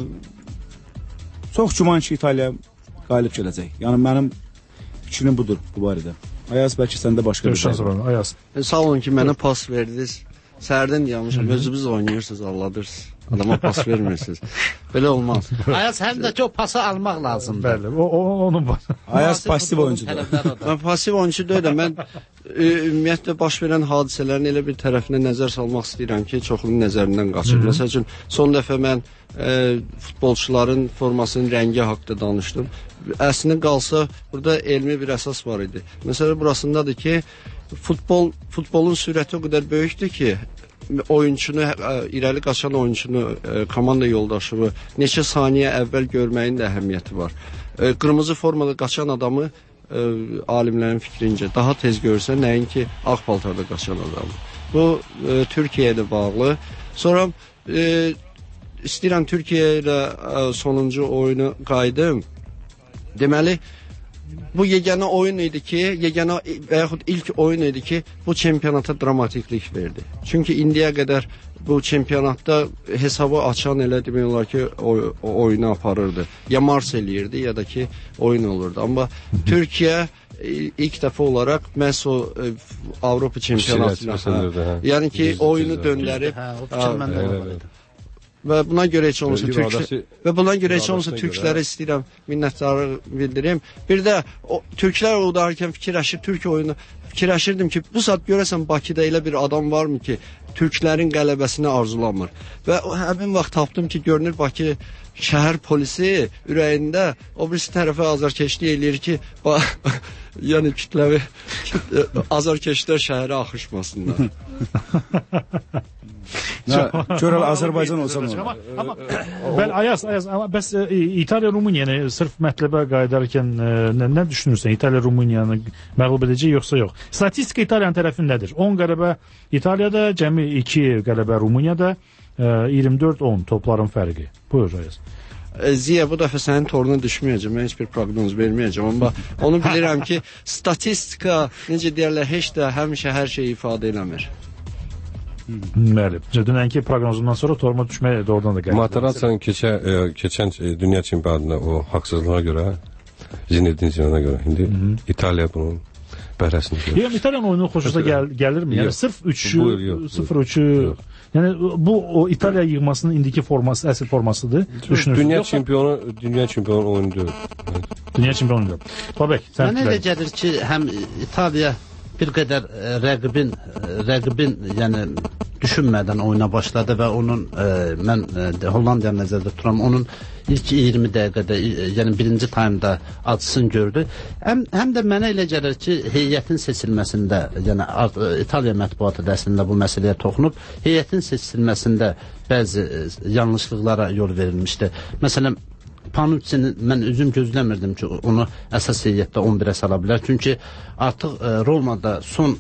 çox güman ki, İtaliya qalib gələcək. Yəni mənim fikrim budur bu barədə. Ayaz, bəlkə səndə başqa bir şey var. Ayaz. E, sağ olun ki, mənə pas verdiniz. Səhərdən yanmışam. Özünüz oynayırsınız, alladırsınız. Adama pas vermirsiniz. Belə olmaz. Ayaz həm də ki, o pası almaq lazımdır. Bəli, o, o onun var. Ayaz pasiv oyuncudur. Mən pasiv oyuncu deyiləm. Mən e, ümumiyyətlə baş verən hadisələrin elə bir tərəfinə nəzər salmaq istəyirəm ki, çoxunun nəzərindən qaçır. Məsəl üçün, son dəfə mən e, futbolçuların formasının rəngi haqqında danışdım. Əslində qalsa, burada elmi bir əsas var idi. Məsələ burasındadır ki, futbol futbolun sürəti o qədər böyükdür ki, oyunçunu, irəli qaçan oyunçunu, komanda yoldaşını neçə saniyə əvvəl görməyin də əhəmiyyəti var. Qırmızı formada qaçan adamı alimlərin fikrincə daha tez görsə, nəinki ağ paltarda qaçan adamı. Bu e, Türkiyə ilə bağlı. Sonra e, istəyirəm Türkiyə ilə e, sonuncu oyunu qayıdım. Deməli, bu yeganə oyun idi ki, yeganə və yaxud ilk oyun idi ki, bu çempionata dramatiklik verdi. Çünki indiyə qədər bu çempionatda hesabı açan elə demək olar ki, oy, oyunu aparırdı. Ya mars eləyirdi, ya da ki, oyun olurdu. Amma Türkiyə ilk dəfə olaraq məhz o e, Avropa çempionatına, hə, yəni ki, oyunu döndərib, hə, və buna görə heç olmasa türk və buna görə heç olmasa türklərə istəyirəm minnətdarlıq bildirim. Bir də o türklər oynarkən fikirləşir, türk oyunu fikirləşirdim ki, bu saat görəsən Bakıda elə bir adam varmı ki, türklərin qələbəsini arzulamır. Və o, həmin vaxt tapdım ki, görünür Bakı şəhər polisi ürəyində o birisi tərəfə azarkeşlik eləyir ki, yəni kütləvi azarkeşlər şəhərə axışmasınlar. Görəl Azərbaycan olsa nə Amma, amma bəli, Ayaz, Ayaz, amma bəs e, İtaliya Rumıniyanı sırf mətləbə qayıdarkən e, nə, nə düşünürsən? İtaliya Rumıniyanı məğlub edəcək yoxsa yox? Statistika İtaliyanın tərəfindədir. on qələbə İtaliyada, cəmi iki qələbə Rumuniyada, e, iyirmi dörd on topların fərqi. Buyur Ayaz. Ziya, bu dəfə sənin toruna düşməyəcəm, mən heç bir proqnoz verməyəcəm, amma onu bilirəm ki, statistika, necə deyərlər, heç də həmişə hər şeyi ifadə eləmir. Bəli, dünənki proqnozundan sonra toruma düşməyə də oradan da gəldi. Mataraza'nın keçə, e, keçən e, dünya çempionatında o haqsızlığa görə, Zinedine Zidane'a görə, indi Hı -hı. İtaliya bunun bəhrəsini görür. Yəni İtaliyanın oyunu xoşunuza gəl, gəlirmi? Yəni sırf üçü, sıfır üçü... Yəni bu o İtaliya yığmasının indiki forması, əsl formasıdır. Dünya yoxsa? çempionu, dünya çempionu oyundur. Dünya çempionu oyundur. Babək, sən Mənə elə gəlir ki, həm İtaliya bir qədər ə, rəqibin ə, rəqibin yəni düşünmədən oyuna başladı və onun ə, mən ə, Hollandiya nəzərdə tuturam, onun ilk iyirmi dəqiqədə, yəni birinci taymda acısını gördü. Həm, həm də mənə elə gəlir ki, heyətin seçilməsində, yəni İtaliya mətbuatı da əslində bu məsələyə toxunub, heyətin seçilməsində bəzi yanlışlıqlara yol verilmişdi. Məsələn, Panucci'ni mən özüm gözləmirdim ki, onu əsas heyətdə on birə sala bilər. Çünki artıq ə, Romada son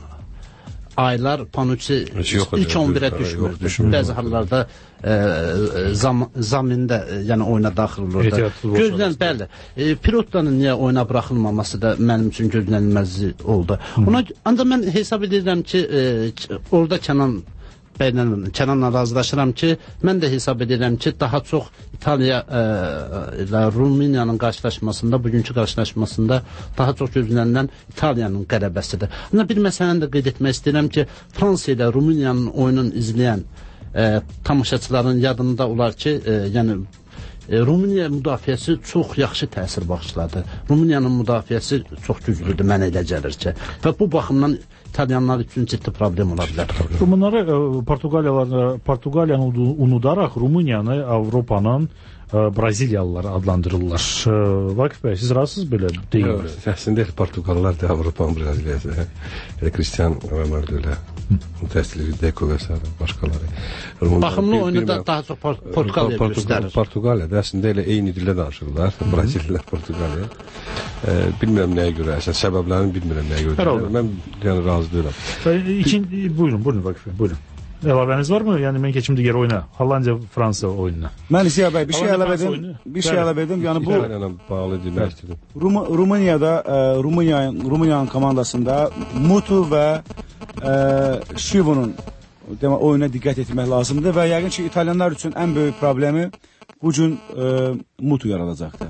aylar Panucci ilk on birə düşmürdü. Bəzi hallarda e, zam, zamində e, yəni oyuna daxil olurdu. Gözlən, bəli. E, Pirottanın niyə oyuna buraxılmaması da mənim üçün gözlənilməz oldu. Ona, ancaq mən hesab edirəm ki, e, orada Kənan bəylə, Kənanla razılaşıram ki, mən də hesab edirəm ki, daha çox İtaliya e, ilə Rumıniyanın qarşılaşmasında, bugünkü qarşılaşmasında daha çox gözlənilən İtaliyanın qələbəsidir. Amma bir məsələni də qeyd etmək istəyirəm ki, Fransa ilə Rumıniyanın oyununu izləyən e, tamaşaçıların yadında olar ki, e, yəni e, Rumıniya müdafiəsi çox yaxşı təsir bağışladı. Rumıniyanın müdafiəsi çox güclüdür, mənə elə gəlir ki. Və bu baxımdan İtalyanlar üçün ciddi problem ola bilər. Rumunları Portuqaliyalar, Portuqaliyanı unudaraq Rumıniyanı Avropanın Braziliyalılar adlandırırlar. Vakif bəy, siz razısınız belə deyil? Əslində Portuqallar da Avropanın Braziliyası. Elə Cristiano Ronaldo ilə mütəssili Deco və s. başqaları. Baxımlı oyunu da daha çox Portuqaliya göstərir. Portuqaliyada əslində elə eyni dildə danışırlar. Braziliyələr Portuqaliya. Bilmirəm nəyə görə, əslən səbəblərini bilmirəm nəyə görə. Mən yəni razı deyirəm. İkinci, buyurun, buyurun Vakif bəy, buyurun. Əlavəniz var mı? Yəni mən keçim digər oyuna, Hollandiya-Fransa oyununa. Mən Ziya bəy, bir şey əlavə edim. Bir şey əlavə edim. Yəni bu ilə bağlı demək istedim. Rum Rumuniyada, Rumıniyanın Rumıniyanın komandasında Mutu və Şivonun demə oyuna diqqət etmək lazımdır və yəqin ki, İtalyanlar üçün ən böyük problemi bu gün Mutu yaradacaqdır.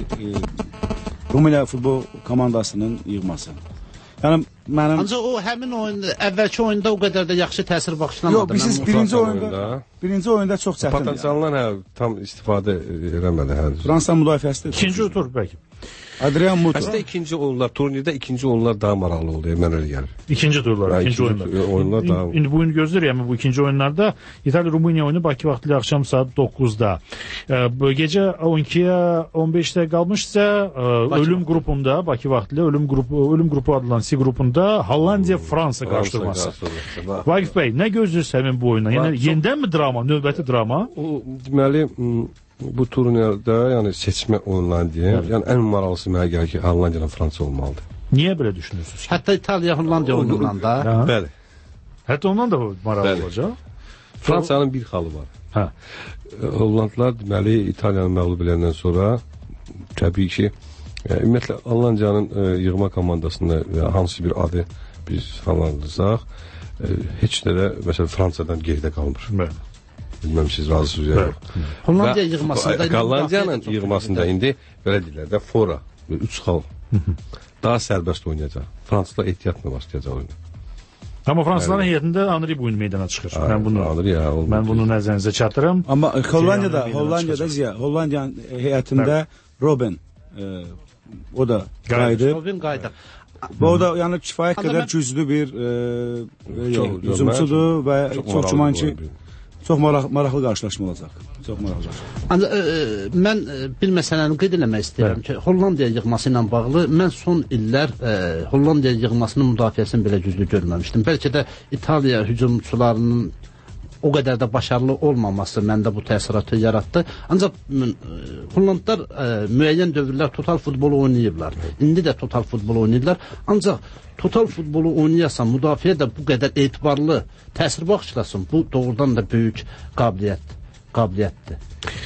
Rumıniya futbol komandasının yığması. Yəni mənim Ancaq o həmin oyunda, əvvəlki oyunda o qədər də yaxşı təsir bağışlamadı. Yox, biz birinci oyunda, birinci oyunda çox çətin. Potensialından hə, tam istifadə eləmədi hə. Fransa müdafiəsi. İkinci tur bəlkə. Adrian Mutu. Əslində ikinci oyunlar, turnirdə ikinci oyunlar daha maraqlı oldu, mən elə gəlir. İkinci turlar, ha, ikinci, ikinci oyunlar. oyunlar daha... İndi, indi bu gün gözləyirəm bu ikinci oyunlarda. İtaliya-Rumıniya oyunu Bakı vaxtı ilə axşam saat doqquzda. Ee, bu gecə on ikiyə on beşdə qalmışsa, e, ölüm qrupunda, Bakı vaxtı ilə ölüm qrupu, ölüm qrupu adlanan C qrupunda Hollandiya-Fransa qarşılaması. Vakif bəy, nə gözləyirsən həmin bu oyundan? Yəni yenidən mi drama, növbəti drama? O deməli bu turnirdə, yəni seçmə oyunlarını deyək, yəni ən maraqlısı mənə gəlir ki, Hollandiya ilə Fransa olmalıdır. Niyə belə düşünürsünüz? Hətta İtaliya-Hollandiya oyunundan da. Ha? Bəli. Hətta ondan da maraqlı Bəli. olacaq. Fransanın bir xalı var. Hə. Hollandlar deməli İtaliyanı məğlub edəndən sonra təbii ki, e, ümumiyyətlə Hollandiyanın e, yığma komandasında e, hansı bir adı biz anladıq, e, heç də də məsələn Fransadan geridə qalmır. Bəli. Bilməm siz razısınız ya yox. Hollandiya yığmasında Hollandiyanın yığmasında indi belə deyirlər də fora, üç xal daha sərbəst oynayacaq. Fransızlar ehtiyatla başlayacaq oyunu. Amma fransızların heyətində Henri bu gün meydana çıxır. Ha, mən bunu Henri ya, mən bunu nəzərinizə çatdırıram. Amma Hollandiyada, Hollandiyada Ziya, Hollandiyanın heyətində Robben e, o da qayıdıb. Robben qayıdıb. Bu da yəni kifayət qədər güclü bir hücumçudur və çox güman ki çox maraq, maraqlı qarşılaşma olacaq. Çox maraqlı. Ancaq e, mən e, bir məsələni qeyd eləmək istəyirəm ki, Hollandiya yığması ilə bağlı mən son illər e, Hollandiya yığmasının müdafiəsini belə güclü görməmişdim. Bəlkə də İtaliya hücumçularının o qədər də başarılı olmaması məndə bu təsiratı yaratdı. Ancaq Hollandlar ə, müəyyən dövrlər total futbolu oynayıblar. İndi də total futbolu oynayırlar. Ancaq total futbolu oynayasan, müdafiə də bu qədər etibarlı təsir bağışlasın. Bu doğrudan da böyük qabiliyyət, qabiliyyətdir.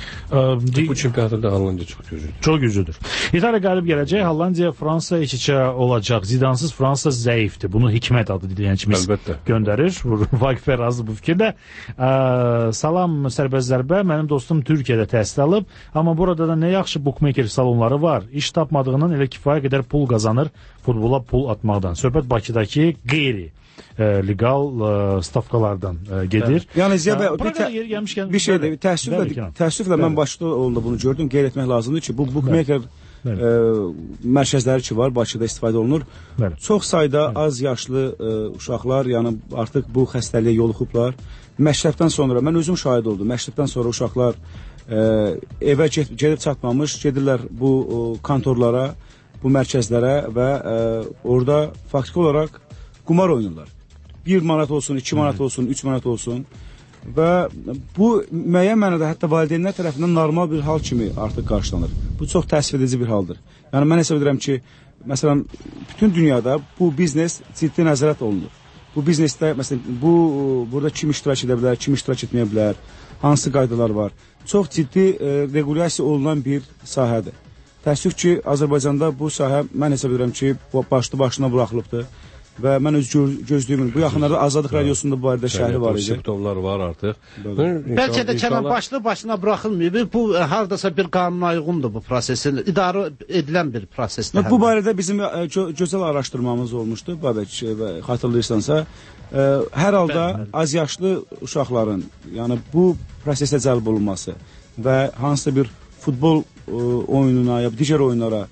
Ee, bu çempionatda Hollandiya çox güclüdür. Çox güclüdür. İtaliya qalib gələcək, Hollandiya, Fransa iç-içə olacaq. Zidansız Fransa zəifdir. Bunu Hikmət adlı dilənçimiz göndərir. Vaqif razı bu fikirdə. Ee, salam sərbəst zərbə. Mənim dostum Türkiyədə təhsil alıb. Amma burada da nə yaxşı bookmaker salonları var. İş tapmadığından elə kifayə qədər pul qazanır futbola pul atmaqdan. Söhbət Bakıdakı qeyri E, legal e, stavkalardan e, gedir. Yani Ziya Bey, bir, te bir şey de təəssüflə, təəssüflə mən başda oldu bunu gördüm. Qeyd etmək lazımdır ki, bu bookmaker e, mərkəzləri ki var, Bakıda istifadə olunur. Bəli. Çox sayda Bəli. az yaşlı e, uşaqlar, yəni artıq bu xəstəliyə yoluxublar. Məktəbdən sonra, mən özüm şahid oldum. Məktəbdən sonra uşaqlar e, evə get gedib çatmamış, gedirlər bu o, kontorlara, bu mərkəzlərə və e, orada faktiki olaraq qumar oynayırlar. bir manat olsun, iki manat olsun, üç manat olsun və bu müəyyən mənada hətta valideynlər tərəfindən normal bir hal kimi artıq qarşılanır. Bu çox təəssüf edici bir haldır. Yəni mən hesab edirəm ki, məsələn, bütün dünyada bu biznes ciddi nəzarət olunur. Bu biznesdə, məsələn, bu burada kim iştirak edə bilər, kim iştirak etməyə bilər, hansı qaydalar var. Çox ciddi e, regulasiya olunan bir sahədir. Təəssüf ki, Azərbaycanda bu sahə, mən hesab edirəm ki, başlı başına buraxılıbdır. Və mən öz gözlüyümün bu yaxınlarda Azadlıq Radiosunda bu barədə şəhri var idi. Simptomlar var artıq. Bəlkə də Kənan başlı başına buraxılmıyor. Bu hardasa bir qanuna uyğundur bu prosesin. İdarə edilən bir prosesdir. Bu barədə bizim gözəl araşdırmamız olmuşdu. Babək xatırlayırsansa, hər halda az yaşlı uşaqların, yəni bu prosesə cəlb olunması və hansısa bir futbol oyununa ya digər oyunlara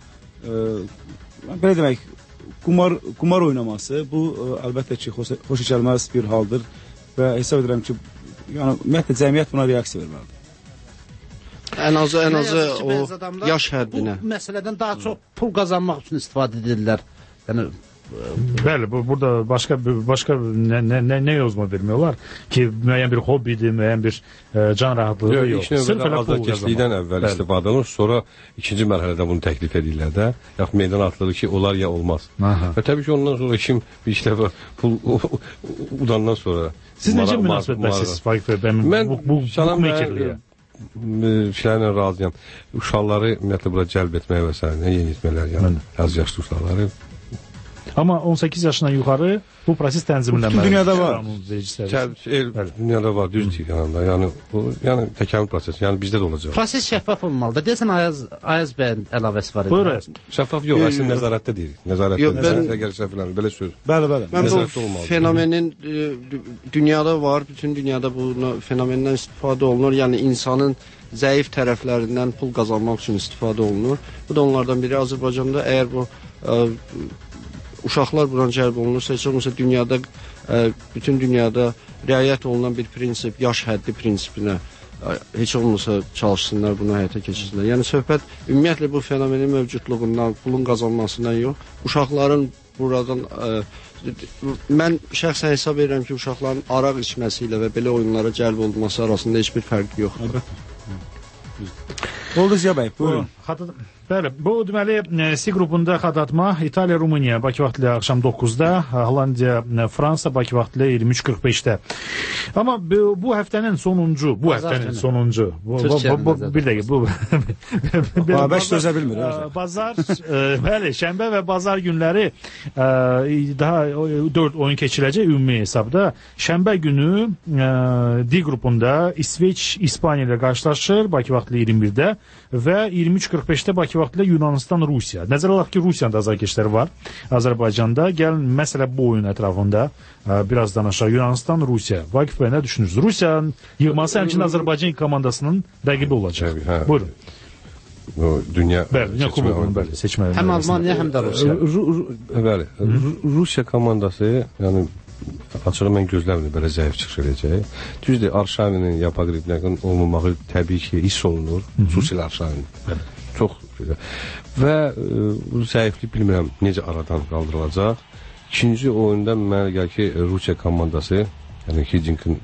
belə demək Kumar, kumar oynaması bu ə, əlbəttə ki, xoşa gəlməz bir haldır və hesab edirəm ki, yəni, ümumiyyətlə cəmiyyət buna reaksiya verməlidir. Ən azı, ən azı o yaş həddinə. Bu məsələdən daha çox pul qazanmaq üçün istifadə edirlər. Yəni, bəli, bu, burada başqa başqa nə, nə, nə, nə yozma vermiyorlar ki, müəyyən bir hobbidir, müəyyən bir e, can rahatlığı yox. yox. İlk növbədə azarkeşlikdən əvvəl bəli. istifadə olunur, sonra ikinci mərhələdə bunu təklif edirlər də, yaxud meydan atılır ki, olar ya olmaz. Aha. Və təbii ki, ondan sonra kim bir iki dəfə pul udandan sonra... Siz necə münasibətəsiz, Vaqif bəy? Mən bu, bu, bu şeylərlə razıyam. Uşaqları ümumiyyətlə bura cəlb etməyə və s. yeni etmələr, yəni az yaşlı uşaqları. Amma on səkkiz yaşından yuxarı bu proses tənzimlənməlidir. Bütün dünyada var. El, dünyada var, düz deyil yanında. Yəni, bu, yəni təkamül prosesi, yəni bizdə də olacaq. Proses şəffaf olmalıdır. Deyəsən, Ayaz, Ayaz bəyin əlavəsi var. Buyur. Şəffaf yox, əslində nəzarətdə deyil. Nəzarətdə, nəzarətdə gəlirsə filan, belə söz. Bəli, bəli. Mən bu fenomenin e, dünyada var, bütün dünyada bu fenomenden istifadə olunur. Yəni, insanın zəif tərəflərindən pul qazanmaq üçün istifadə olunur. Bu da onlardan biri. Azərbaycanda əgər bu e, uşaqlar buran cəlb olunursa, heç olmasa dünyada, ə, bütün dünyada riayət olunan bir prinsip, yaş həddi prinsipinə ə, heç olmasa çalışsınlar, bunu həyata keçirsinlər. Yəni söhbət ümumiyyətlə bu fenomenin mövcudluğundan, pulun qazanmasından yox, uşaqların buradan, ə, mən şəxsən hesab edirəm ki, uşaqların araq içməsi ilə və belə oyunlara cəlb olunması arasında heç bir fərq yoxdur. Oldu Ziya bəy, buyurun. Bəli, bu deməli C qrupunda xatırlatma İtaliya, Rumıniya Bakı vaxtı ilə axşam doqquzda, Hollandiya, Fransa Bakı vaxtı ilə iyirmi üç qırx beşdə. Amma bu, bu həftənin sonuncu, bu Bazar həftənin günü. sonuncu. Bu, bu, bu, bu, bir dəqiqə, bu. Babəş dözə bilmir. Bazar, e, bəli, şənbə və bazar günləri e, daha dörd oyun keçiriləcək ümumi hesabda. Şənbə günü e, D qrupunda İsveç, İspaniya ilə qarşılaşır Bakı vaxtı ilə iyirmi birdə və iyirmi üç qırx beşdə Bakı vaxtı ilə Yunanistan, Rusiya. Nəzərə alaq ki, Rusiyanın da azarkeşləri var Azərbaycanda. Gəlin, məsələ bu oyun ətrafında ə, biraz danışaq. Yunanistan, Rusiya. Vaqif bəy, nə düşünürsünüz? Rusiyanın yığması həmçinin Azərbaycan komandasının rəqibi olacaq. Təbii, hə. Buyurun. O, dünya bəli, dünya kubokunu bəli, seçməli. Həm Almaniya, həm də Rusiya. Bəli, Rusiya komandası, yəni açığı mən gözləmirdim, belə zəif çıxış edəcək. Düzdür, Arşavinin, Yapaqriblərin olmamağı təbii ki, hiss olunur. Xüsusilə Arşavinin. Çox və e, bu zəiflik bilmirəm necə aradan qaldırılacaq. İkinci oyunda mənə gəlir ki, Rusiya komandası, yəni Hidinkin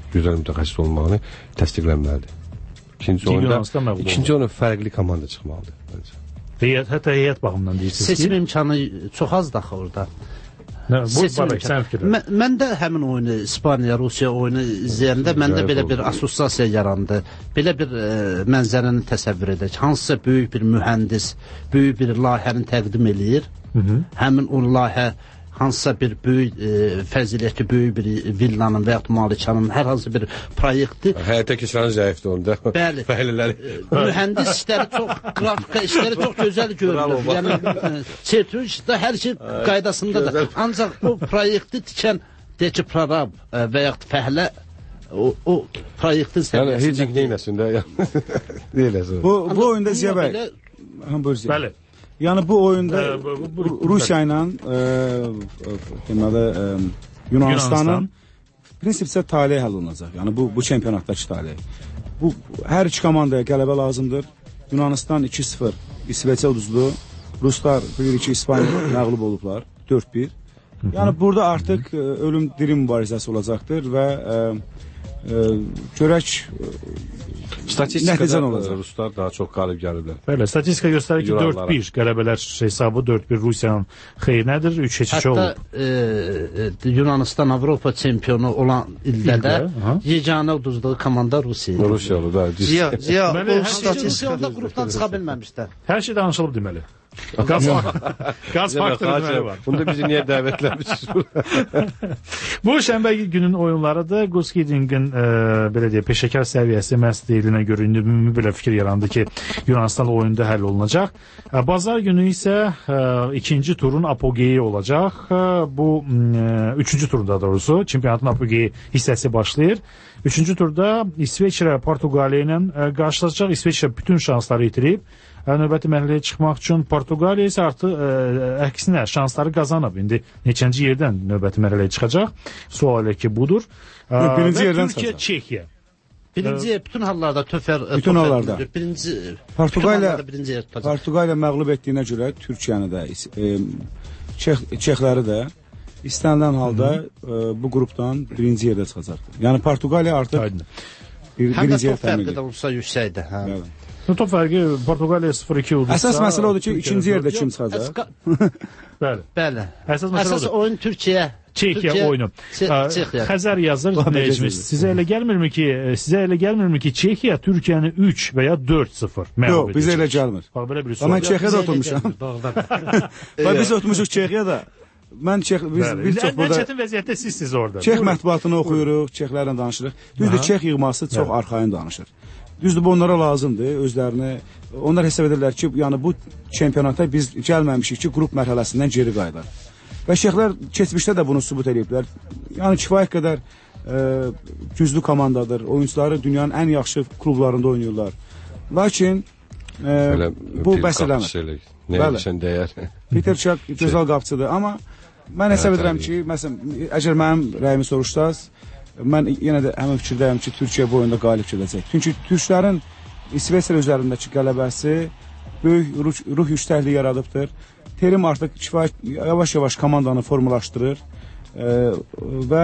gözəl mütəxəssis olmağını təsdiqlənməlidir. İkinci oyunda, ikinci oyunda fərqli komanda çıxmalıdır bence. Heyət, hətta heyət baxımından deyirsiniz ki... Seçim imkanı çox az daxı orada. Nə, bu, Babək, sən fikirlər. Mən, mən də həmin oyunu, İspaniya, Rusiya oyunu izləyəndə məndə belə bir assosiasiya yarandı. Belə bir e, mənzərəni təsəvvür edək. Hansısa böyük bir mühəndis, böyük bir layihəni təqdim eləyir. Hı -hı. Həmin o layihə hansısa bir böyük e, fəzilətli böyük bir villanın və yaxud malikanın hər hansı bir proyekti həyata keçirən zəifdir onda. Bəli. Fəhlələri. Mühəndis işləri çox, qrafika işləri çox gözəl görünür. Yəni sertifikatda hər şey qaydasındadır. Ancaq o proyekti tikən deyək ki, prorab və yaxud fəhlə o, o proyektin səviyyəsində. Yəni heç neynəsin də. Deyiləsin. Bu, bu oyunda Ziya bəy. Bəli. Yəni bu oyunda e, bu, bu, bu, Rusiya ilə e, deməli e, Yunanistanın prinsipcə taleyi həll olunacaq. Yəni bu bu çempionatdakı taleyi. Bu hər iki komandaya qələbə lazımdır. Yunanistan iki sıfır İsveçə uduzdu. Ruslar bir iki İspaniya məğlub olublar dörd bir. Yəni burada artıq e, ölüm dirim mübarizəsi olacaqdır və e, e, görək statistikada Ruslar daha çox qalib gəliblər. Bəli, statistika göstərir ki, dörd bir qələbələr hesabı dörd bir Rusiyanın xeyrinədir, üç keçişi olub. Hətta e, e, Yunanistan Avropa çempionu olan ildə də yeganə uduzduğu komanda Rusiya. Rusiya olub, bəli. Ziya, Ziya, o statistikada qrupdan çıxa bilməmişlər. Hər şey danışılıb deməli. Qaz, qaz faktoru deməli var. Bunda bizi niyə dəvətləmişsiniz? Bu şənbə günün oyunlarıdır. Gus Hiddling'in e, belə deyək, peşəkar səviyyəsi məhz deyilinə görə indi belə fikir yarandı ki, Yunanistanla oyunda həll olunacaq. E, Bazar günü isə e, ikinci turun apogeyi olacaq. E, bu e, üçüncü turda doğrusu çempionatın apogeyi hissəsi başlayır. Üçüncü turda İsveçrə Portuqaliya ilə e, qarşılaşacaq. İsveçrə bütün şansları itirib. Növbəti mərhələyə çıxmaq üçün Portuqaliya isə artıq ə, əksinə şansları qazanıb. İndi neçənci yerdən növbəti mərhələyə çıxacaq? Sual elə ki, budur. Yox, birinci yerdən Türkiyə, Çekiya. Birinci bütün hallarda töfər bütün hallarda. Birinci Portuqaliya Portuqaliya məğlub etdiyinə görə Türkiyəni də e, Çex Çexləri də istənilən halda e, bu qrupdan birinci yerdə çıxacaqdır. Yəni Portuqaliya artıq bir, birinci yer təmin edir. Həm də top fərqi də olsa yüksəkdir. Hə. Bəli. Top fərqi Portuqaliya sıfır iki uduzsa... Əsas məsələ odur ki, ikinci yerdə kim çıxacaq? Bəli. Bəli. Əsas məsələ Əsas oyun Türkiyə. Çekiya oyunu. Xəzər yazır dinləyicimiz. Sizə elə gəlmirmi ki, sizə elə gəlmirmi ki, Çekiya Türkiyəni üç və ya dörd sıfır məğlub edəcək? Yox, bizə elə gəlmir. Bax, belə bir sual. Mən Çexiyada oturmuşam. Və biz oturmuşuq Çexiyada. Mən Çex biz bir çox burada çətin vəziyyətdə sizsiz orada. Çex mətbuatını oxuyuruq, Çexlərlə danışırıq. Düzdür, Çex yığması çox arxayın danışır. Düzdür, bu onlara lazımdır, özlərini. Onlar hesab edirlər ki, yəni bu çempionata biz gəlməmişik ki, qrup mərhələsindən geri qayıdar. Və Çexlər keçmişdə də bunu sübut ediblər. Yəni kifayət qədər e, güclü komandadır. Oyunçuları dünyanın ən yaxşı klublarında oynayırlar. Lakin e, bu bəs eləmir. Nə dəyər? Peter Çak gözəl qapıçıdır, amma mən hesab edirəm ki, məsələn, əgər mənim rəyimi soruşsaz, mən yenə də həmin fikirdəyəm ki, Türkiyə bu oyunda qalib gedəcək. Çünki türklərin İsveçrə üzərindəki qələbəsi böyük ruh, ruh yüksəkliyi yaradıbdır. Terim artıq kifayət yavaş-yavaş komandanı formalaşdırır e, və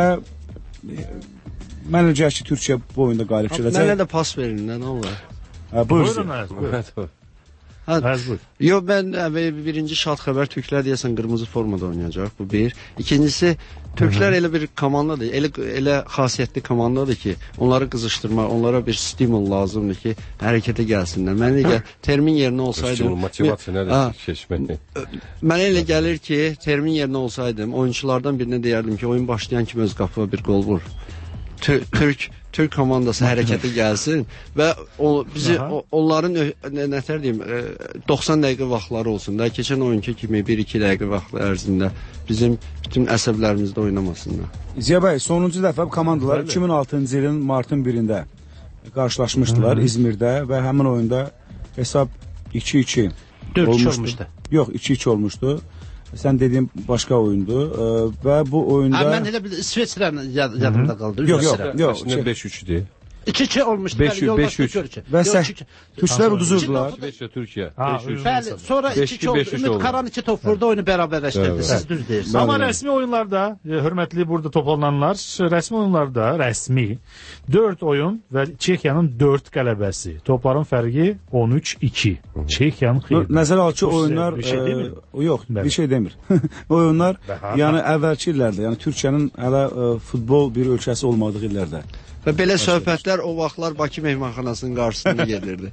mən eləcək ki, Türkiyə bu oyunda qalib gedəcək. Mənə də pas verin, nə olur? Buyurun, buyurun. Ha, yox, mən birinci şad xəbər Türklər deyəsən qırmızı formada oynayacaq, bu bir. İkincisi, Türklər elə bir komandadır, elə, elə xasiyyətli komandadır ki, onları qızışdırmaq, onlara bir stimul lazımdır ki, hərəkətə gəlsinlər. Mən elə termin yerinə olsaydım... Motivasiya nədir keçmək? Mənə elə gəlir ki, termin yerinə olsaydım, oyunculardan birinə deyərdim ki, oyun başlayan kimi öz qapıya bir qol vur. Türk Türk komandası hərəkətə gəlsin və o bizi o, onların nətər deyim doxsan dəqiqə vaxtları olsun da keçən oyunki kimi bir iki dəqiqə vaxt ərzində bizim bütün əsəblərimizdə oynamasınlar. Ziya bəy, sonuncu dəfə komandalar iki min altıncı ilin martın birində qarşılaşmışdılar İzmirdə və həmin oyunda hesab iki iki olmuşdu. Yox, iki iki olmuşdu. Sən dediyin başqa oyundu və bu oyunda... Mən elə bir İsveçrənin yadımda qaldı. Yox, yox, yox. beş üç idi. iki iki olmuşdu. beş üç. Və türklər uduzurdular. İsveçrə Türkiyə. Bəli, sonra iki iki oldu. Ümid Karan iki top vurdu, oyunu bərabərləşdirdi. Siz düz deyirsiniz. Amma rəsmi oyunlarda, hörmətli burada toplananlar, rəsmi oyunlarda, rəsmi dörd oyun və Çexiyanın dörd qələbəsi. Topların fərqi on üç iki. Çexiyanın xeyri. Nəzərə al ki, oyunlar yox, bir şey demir. Oyunlar yəni əvvəlki illərdə, yəni Türkiyənin hələ futbol bir ölkəsi olmadığı illərdə. Və belə söhbətlər o vaxtlar Bakı mehmanxanasının qarşısında gedirdi.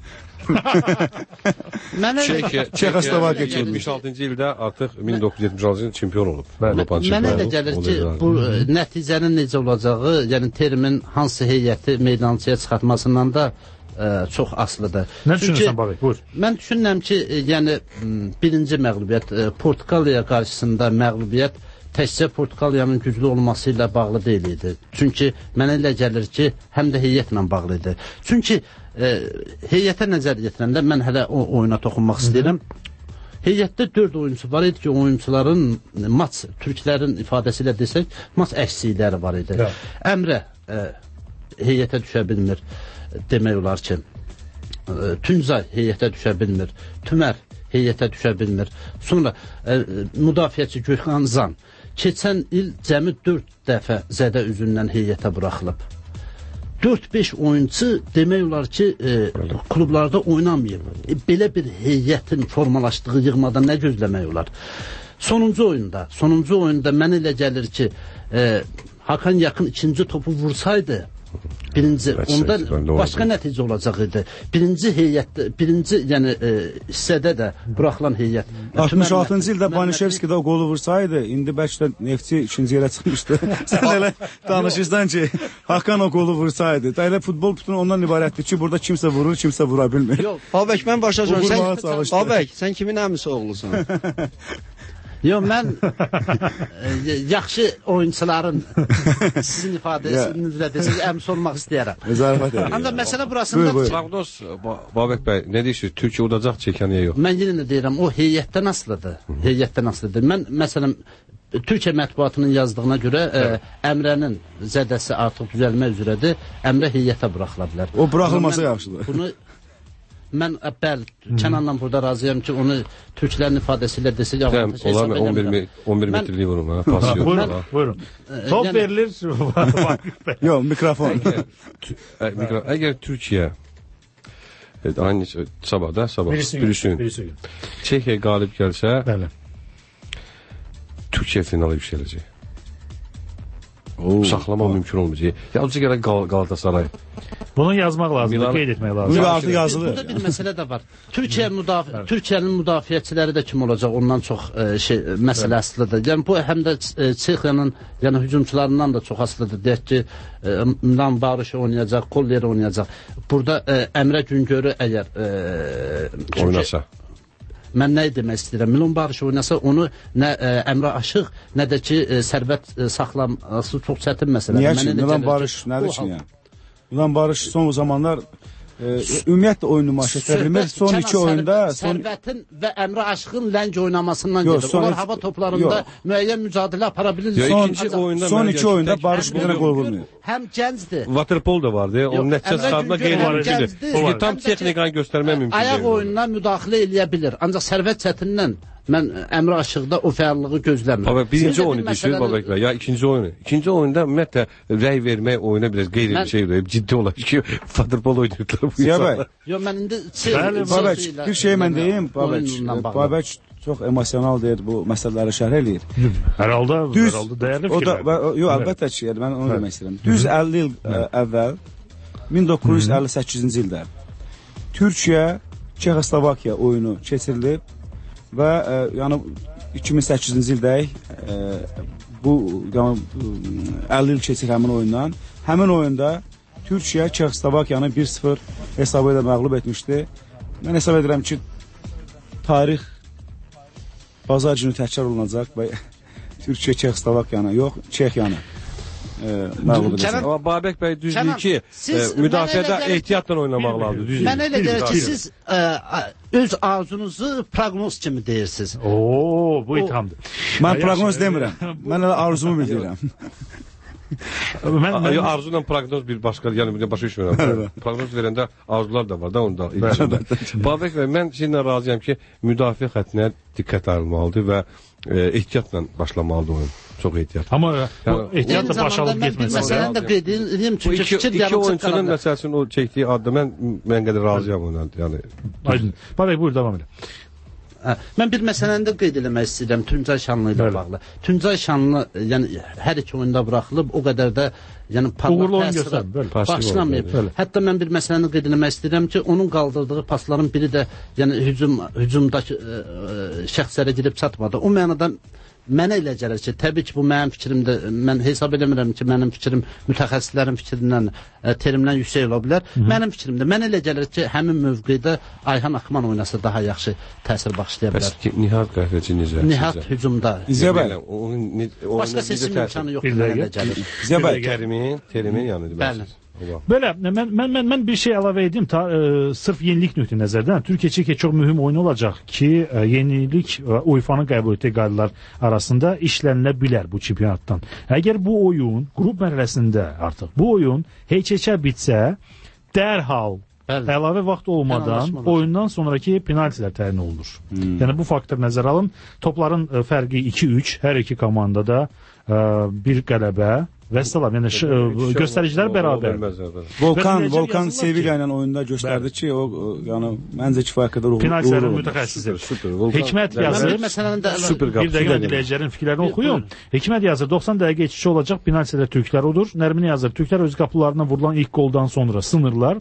Çexoslovakiya yetmiş altıncı ildə artıq min doqquz yüz yetmiş altıncı ildə çempion olub. Mənə elə gəlir ki, bu nəticənin necə olacağı, yəni terimin hansı heyəti meydançaya çıxartmasından da ə, çox asılıdır. Nə düşünürsən Babək? Buyur. Mən düşünürəm ki, yəni birinci məğlubiyyət, Portuqaliya qarşısında məğlubiyyət təkcə Portuqaliyanın güclü olması ilə bağlı deyil idi. Çünki mənə elə gəlir ki, həm də heyətlə bağlı idi. Çünki e, heyətə nəzər yetirəndə mən hələ o oyuna toxunmaq istəyirəm. Heyətdə dörd oyuncu var idi ki, oyuncuların maç, türklərin ifadəsi ilə desək, maç əksikləri var idi. Hə. Əmrə e, heyətə düşə bilmir, demək olar ki, e, Tüncay heyətə düşə bilmir, Tümər heyətə düşə bilmir. Sonra e, müdafiəçi Gökhan Zan keçən il cəmi dörd dəfə zədə üzündən heyətə buraxılıb. dörd beş oyuncu demək olar ki, e, klublarda oynamayıb. E, belə bir heyətin formalaşdığı yığmada nə gözləmək olar? Sonuncu oyunda, sonuncu oyunda mən elə gəlir ki, e, Hakan Yakın ikinci topu vursaydı, birinci, onda başqa nəticə olacaq idi. Birinci heyətdə, birinci, yəni e, hissədə də buraxılan heyət. altmış altıncı ildə Banişevski də o qolu vursaydı, indi bəlkə də Neftçi ikinci yerə çıxmışdı. Sən elə danışırsan ki, Hakan o qolu vursaydı. Da elə futbol bütün ondan ibarətdir ki, burada kimsə vurur, kimsə vura bilmir. Babək, mən başa düşürəm. Babək, sən kimin əmisi oğlusan? Yox, mən e, yaxşı oyuncuların sizin ifadəsinizlə desək, əmsi olmaq istəyərəm. Ancaq məsələ burasında... Proqnoz, Babək bəy, nə deyirsiniz? Türkiyə udacaq Çekyaniyə yox. Mən yenə də deyirəm, o heyətdən asılıdır. Heyətdən asılıdır. Mən, məsələn, Türkiyə mətbuatının yazdığına görə ə, Əmrənin zədəsi artıq düzəlmək üzrədir. Əmrə heyətə buraxıla bilər. O buraxılması yaxşıdır. Bunu mən bəli, Kənanla burada razıyam ki, onu türklərin ifadəsi ilə desək avantaj hesab edəmirəm. on bir metrlik vurun, ha, pas yox. Buyurun, buyurun. Top yəni, verilir. Yox, mikrofon. Əgər Türkiyə aynı sabah da, sabah, birisi gün Çekiyə qalib gəlsə, Türkiyə finala yüksələcək. Saxlamaq mümkün olmayacaq. Yalnızca gələk Gal Galatasaray. Bunu yazmaq lazımdır, qeyd etmək lazımdır. Bu artıq yazılır. Burada bir məsələ də var. Türkiyə müdafi Türkiyənin müdafiəçiləri də kim olacaq? Ondan çox e, şey məsələ asılıdır. Yəni bu həm də e, Çexiyanın yəni hücumçularından da çox asılıdır. Deyək ki, e, Milan Barış oynayacaq, Koller oynayacaq. Burada e, Əmrə Güngörü əgər e, oynasa mən nə demək istəyirəm? Milan Barış oynasa onu nə ə, Əmrə Aşıq, nə də ki ə, sərvət ə, saxlaması çox çətin məsələdir. Niyə ki, Milan Barış nədir ki, yəni? Milan Barış son zamanlar ə, ümumiyyətlə oyun nümayiş etdirə bilmir. Son iki oyunda... Son... Sərvətin və Əmrə Aşığın lənc oynamasından gedir. Son... Onlar hava toplarında yox. müəyyən mücadilə apara bilir. Son, oyunda son iki oyunda Barış bir dənə qol vurmuyor. Həm gəncdir. Waterpol da vardı. Onun nəticə çıxartma qeyri-mümkündür. Çünki tam texnikanı göstərmək mümkün deyil. Ayaq oyununa müdaxilə eləyə bilir. Ancaq sərvət çətindən mən Əmrə Aşıqda o fəallığı gözləmirəm. Babək, birinci oyunu düşünür Babək bəy, ya ikinci oyunu. İkinci oyunda ümumiyyətlə rəy vermək oyuna biraz qeyri bir şey deyib, ciddi olar ki, futbol oynayırlar bu insanlar. Yox, mən indi... Babək, bir şey mən deyim, Babək, Babək çox emosional deyir, bu məsələləri şərh eləyir. Hər halda, hər halda dəyərli fikirlər. Yox, əlbəttə ki, mən onu demək istəyirəm. Düz əlli il əvvəl, min doqquz yüz əlli səkkizinci ildə Türkiyə, Çexoslovakiya oyunu keçirilib və e, yəni iki min səkkizinci ildəyik e, bu yəni, əlli il keçir həmin oyundan. Həmin oyunda Türkiyə Çexoslovakiyanı bir sıfır hesabı ilə məğlub etmişdi. Mən hesab edirəm ki, tarix bazar günü təkrar olunacaq və Türkiyə Çexoslovakiyanı yox, Çexiyanı məğlub edəcək. Amma Babək bəy düzdür ki, siz, müdafiədə ehtiyatla oynamaq lazımdır. Mən elə gəlir ki, siz ə, öz arzunuzu proqnoz kimi deyirsiniz. Oo, bu ithamdır. Mən proqnoz demirəm. Mən elə arzumu bildirirəm. mən, mən... Arzu ilə proqnoz bir başqa, yəni bir başa düşmürəm. Proqnoz verəndə arzular da var da onda içində. Babək bəy, mən sizinlə razıyam ki, müdafiə xəttinə diqqət ayrılmalıdır və e, ehtiyatla başlamalıdır oyun. Çox ehtiyat. Amma yəni, ehtiyatla baş alıb getməsin. Məsələn də qeyd edeyim, çünki iki, fikir iki oyunçunun məsələsinin o çəkdiyi adda mən mən qədər razıyam ona. Yəni. Babək buyur davam edin. Mən bir məsələni də qeyd eləmək istəyirəm Tuncay Şanlı ilə bağlı. Tuncay Şanlı, yəni hər iki oyunda buraxılıb, o qədər də yəni parlaq təsirə başlamayıb. Hətta mən bir məsələni qeyd eləmək istəyirəm ki, onun qaldırdığı pasların biri də yəni hücum hücumdakı ə, ə, şəxslərə gedib çatmadı. O mənada mənə elə gəlir ki, təbii ki, bu mənim fikrimdir. Mən hesab eləmirəm ki, mənim fikrim mütəxəssislərin fikrindən, ə, terimdən yüksək ola bilər. Hı -hı. Mənim fikrimdir. Mənə elə gəlir ki, həmin mövqedə Ayhan Akman oynasa daha yaxşı təsir bağışlaya bilər. Bəs Nihat Qəhrəci necə? Nihat hücumda. Zəbəl. Başqa seçim imkanı yoxdur, mənə elə gəlir. Zəbəl. Kərimin, terimin yanıdır. Bəli. Belə, mən, mən, mən, mən bir şey əlavə edeyim, ta, e, sırf yenilik nöqteyi nəzərdən. Türkiyə üçün çox mühüm oyun olacaq ki, e, yenilik e, UEFA-nın qəbul etdiyi qaydalar arasında işlənilə bilər bu çempionatdan. Əgər bu oyun qrup mərhələsində artıq bu oyun heç-heçə bitsə, dərhal Bəli. əlavə vaxt olmadan oyundan sonraki penaltilər təyin olunur. Hmm. Yəni bu faktor nəzərə alın. Topların e, fərqi iki üç, hər iki komandada e, bir qələbə və salam, yəni ş, göstəricilər bərabər. Volkan, Volkan Sevilla ilə oyunda göstərdi ki, o yəni məncə kifayət qədər uğurlu. Penaltilərin mütəxəssisidir. Hikmət yazır. Bir dəqiqə dinləyicilərin fikirlərini oxuyun. Hikmət yazır, doxsan dəqiqə iç-içə olacaq, penaltilər türklər odur. Nərmin yazır, türklər öz qapılarına vurulan ilk qoldan sonra sınırlar.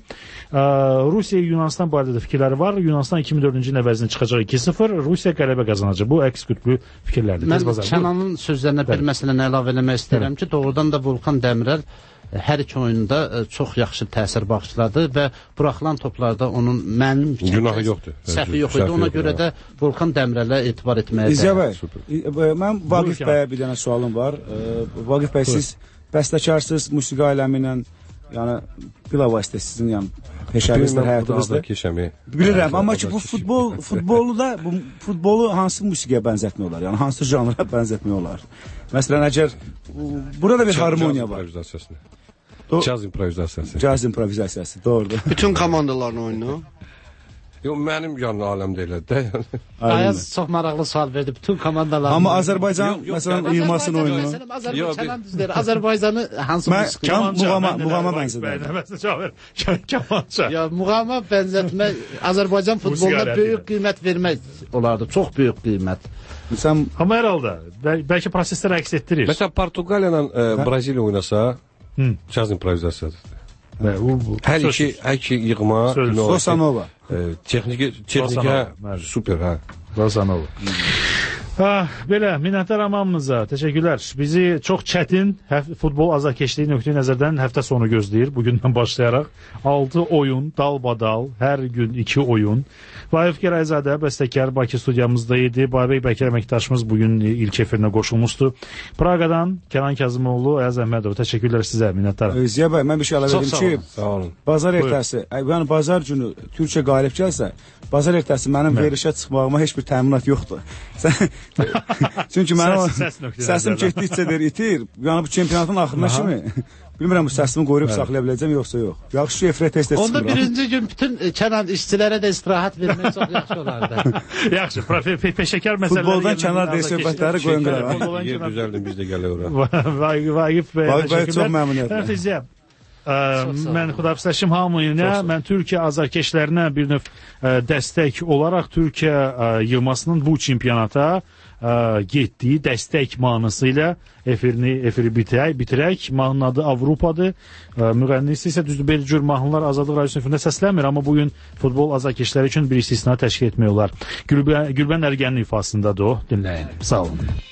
Rusiya Yunanistan barədə də fikirləri var. Yunanistan iki min dördüncü ilin əvəzində çıxacaq iki sıfır. Rusiya qələbə qazanacaq. Bu əks qütblü fikirlərdir. Mən Kənanın sözlərinə bir məsələni əlavə eləmək istəyirəm ki, doğrudan da Volkan Dəmirəl hər iki oyunda çox yaxşı təsir bağışladı və buraxılan toplarda onun mənim günahı yoxdur. Səhvi yox idi. Ona görə də Volkan Dəmirələ etibar etməyə dəyər. Mən Vaqif bəyə bir dənə sualım var. Vaqif bəy, siz bəstəkarsınız, musiqi aləmi ilə, yəni bilavasitə sizin yəni peşənizdə, həyatınızda. Bilirəm, amma ki bu futbol futbolu da bu futbolu hansı musiqiyə bənzətmək olar? Yəni hansı janra bənzətmək olar? Məsələn, əgər burada bir harmoniya var. Caz improvizasiyası. Caz improvizasiyası, doğrudur. Bütün komandaların oyunu. Yox, mənim yanı aləmdə elədi. Ayaz çox maraqlı sual verdi. Bütün komandaların. Amma Azərbaycan məsələn yığmasının oyunu. Azərbaycan Azərbaycanı hansı musiqi? Muğama, muğama bənzədir. Kamança. Ya muğama bənzətmək Azərbaycan futboluna böyük qiymət vermək olardı. Çox böyük qiymət. Sən amma hər halda bəlkə prosesləri əks etdirir. Məsələn, Portuqaliya ilə Braziliya oynasa, caz improvizasiyasıdır. Hər iki, hər iki yığma, Bossa Nova. Texniki, texnika super, hə. Bossa Nova. Ah, belə, minnətlər hamımıza, təşəkkürlər. Bizi çox çətin futbol azarkeşliyi nöqteyi nəzərdən həftə sonu gözləyir. Bugündən başlayaraq altı oyun, dalbadal, hər gün iki oyun. Vahif Gərayzadə, bəstəkar, Bakı studiyamızda idi. Babək Bəkir əməkdaşımız bugün ilk efirinə qoşulmuşdu. Praqadan Kənan Kazımoğlu, Ayaz Əhmədov, təşəkkürlər sizə, minnətlər. Ziya bəy, mən bir şey əlavə edim ki, bazar ertəsi, yəni bazar günü Türkiyə qalib gəlsə, bazar ertəsi mənim verilişə çıxmağıma heç bir təminat yoxdur. Çünki mənim səsim getdikcə deyir, itir. Yəni bu çempionatın axırına kimi. Bilmirəm bu səsimi qoyub saxlaya biləcəm yoxsa yox. Yaxşı ki, efirə test-test çıxmıram. Onda birinci gün bütün kənar işçilərə də istirahət vermək çox yaxşı olardı. Yaxşı, peşəkar məsələləri... Futboldan kənar deyil söhbətləri qoyun qırağa. Yer düzəldim, biz də gələ ora. Vaqif bəy, təşəkkürlər. Çox məmnuniyyətlə. Mən xudafisləşim hamıyla, mən Türkiyə azarkeşlərinə bir növ dəstək olaraq Türkiyə yığmasının bu çempionata getdiyi dəstək manısı ilə efirini, efiri bitirək, bitirək. Mahnının adı Avropadır. Müğənnisi isə düzdür, bir cür mahnılar Azadlıq Radiosu efirində səslənmir, amma bugün futbol azarkeşləri üçün bir istisna təşkil etmək olar. Gülbən Ərgənin ifasındadır o, dinləyin. Sağ olun.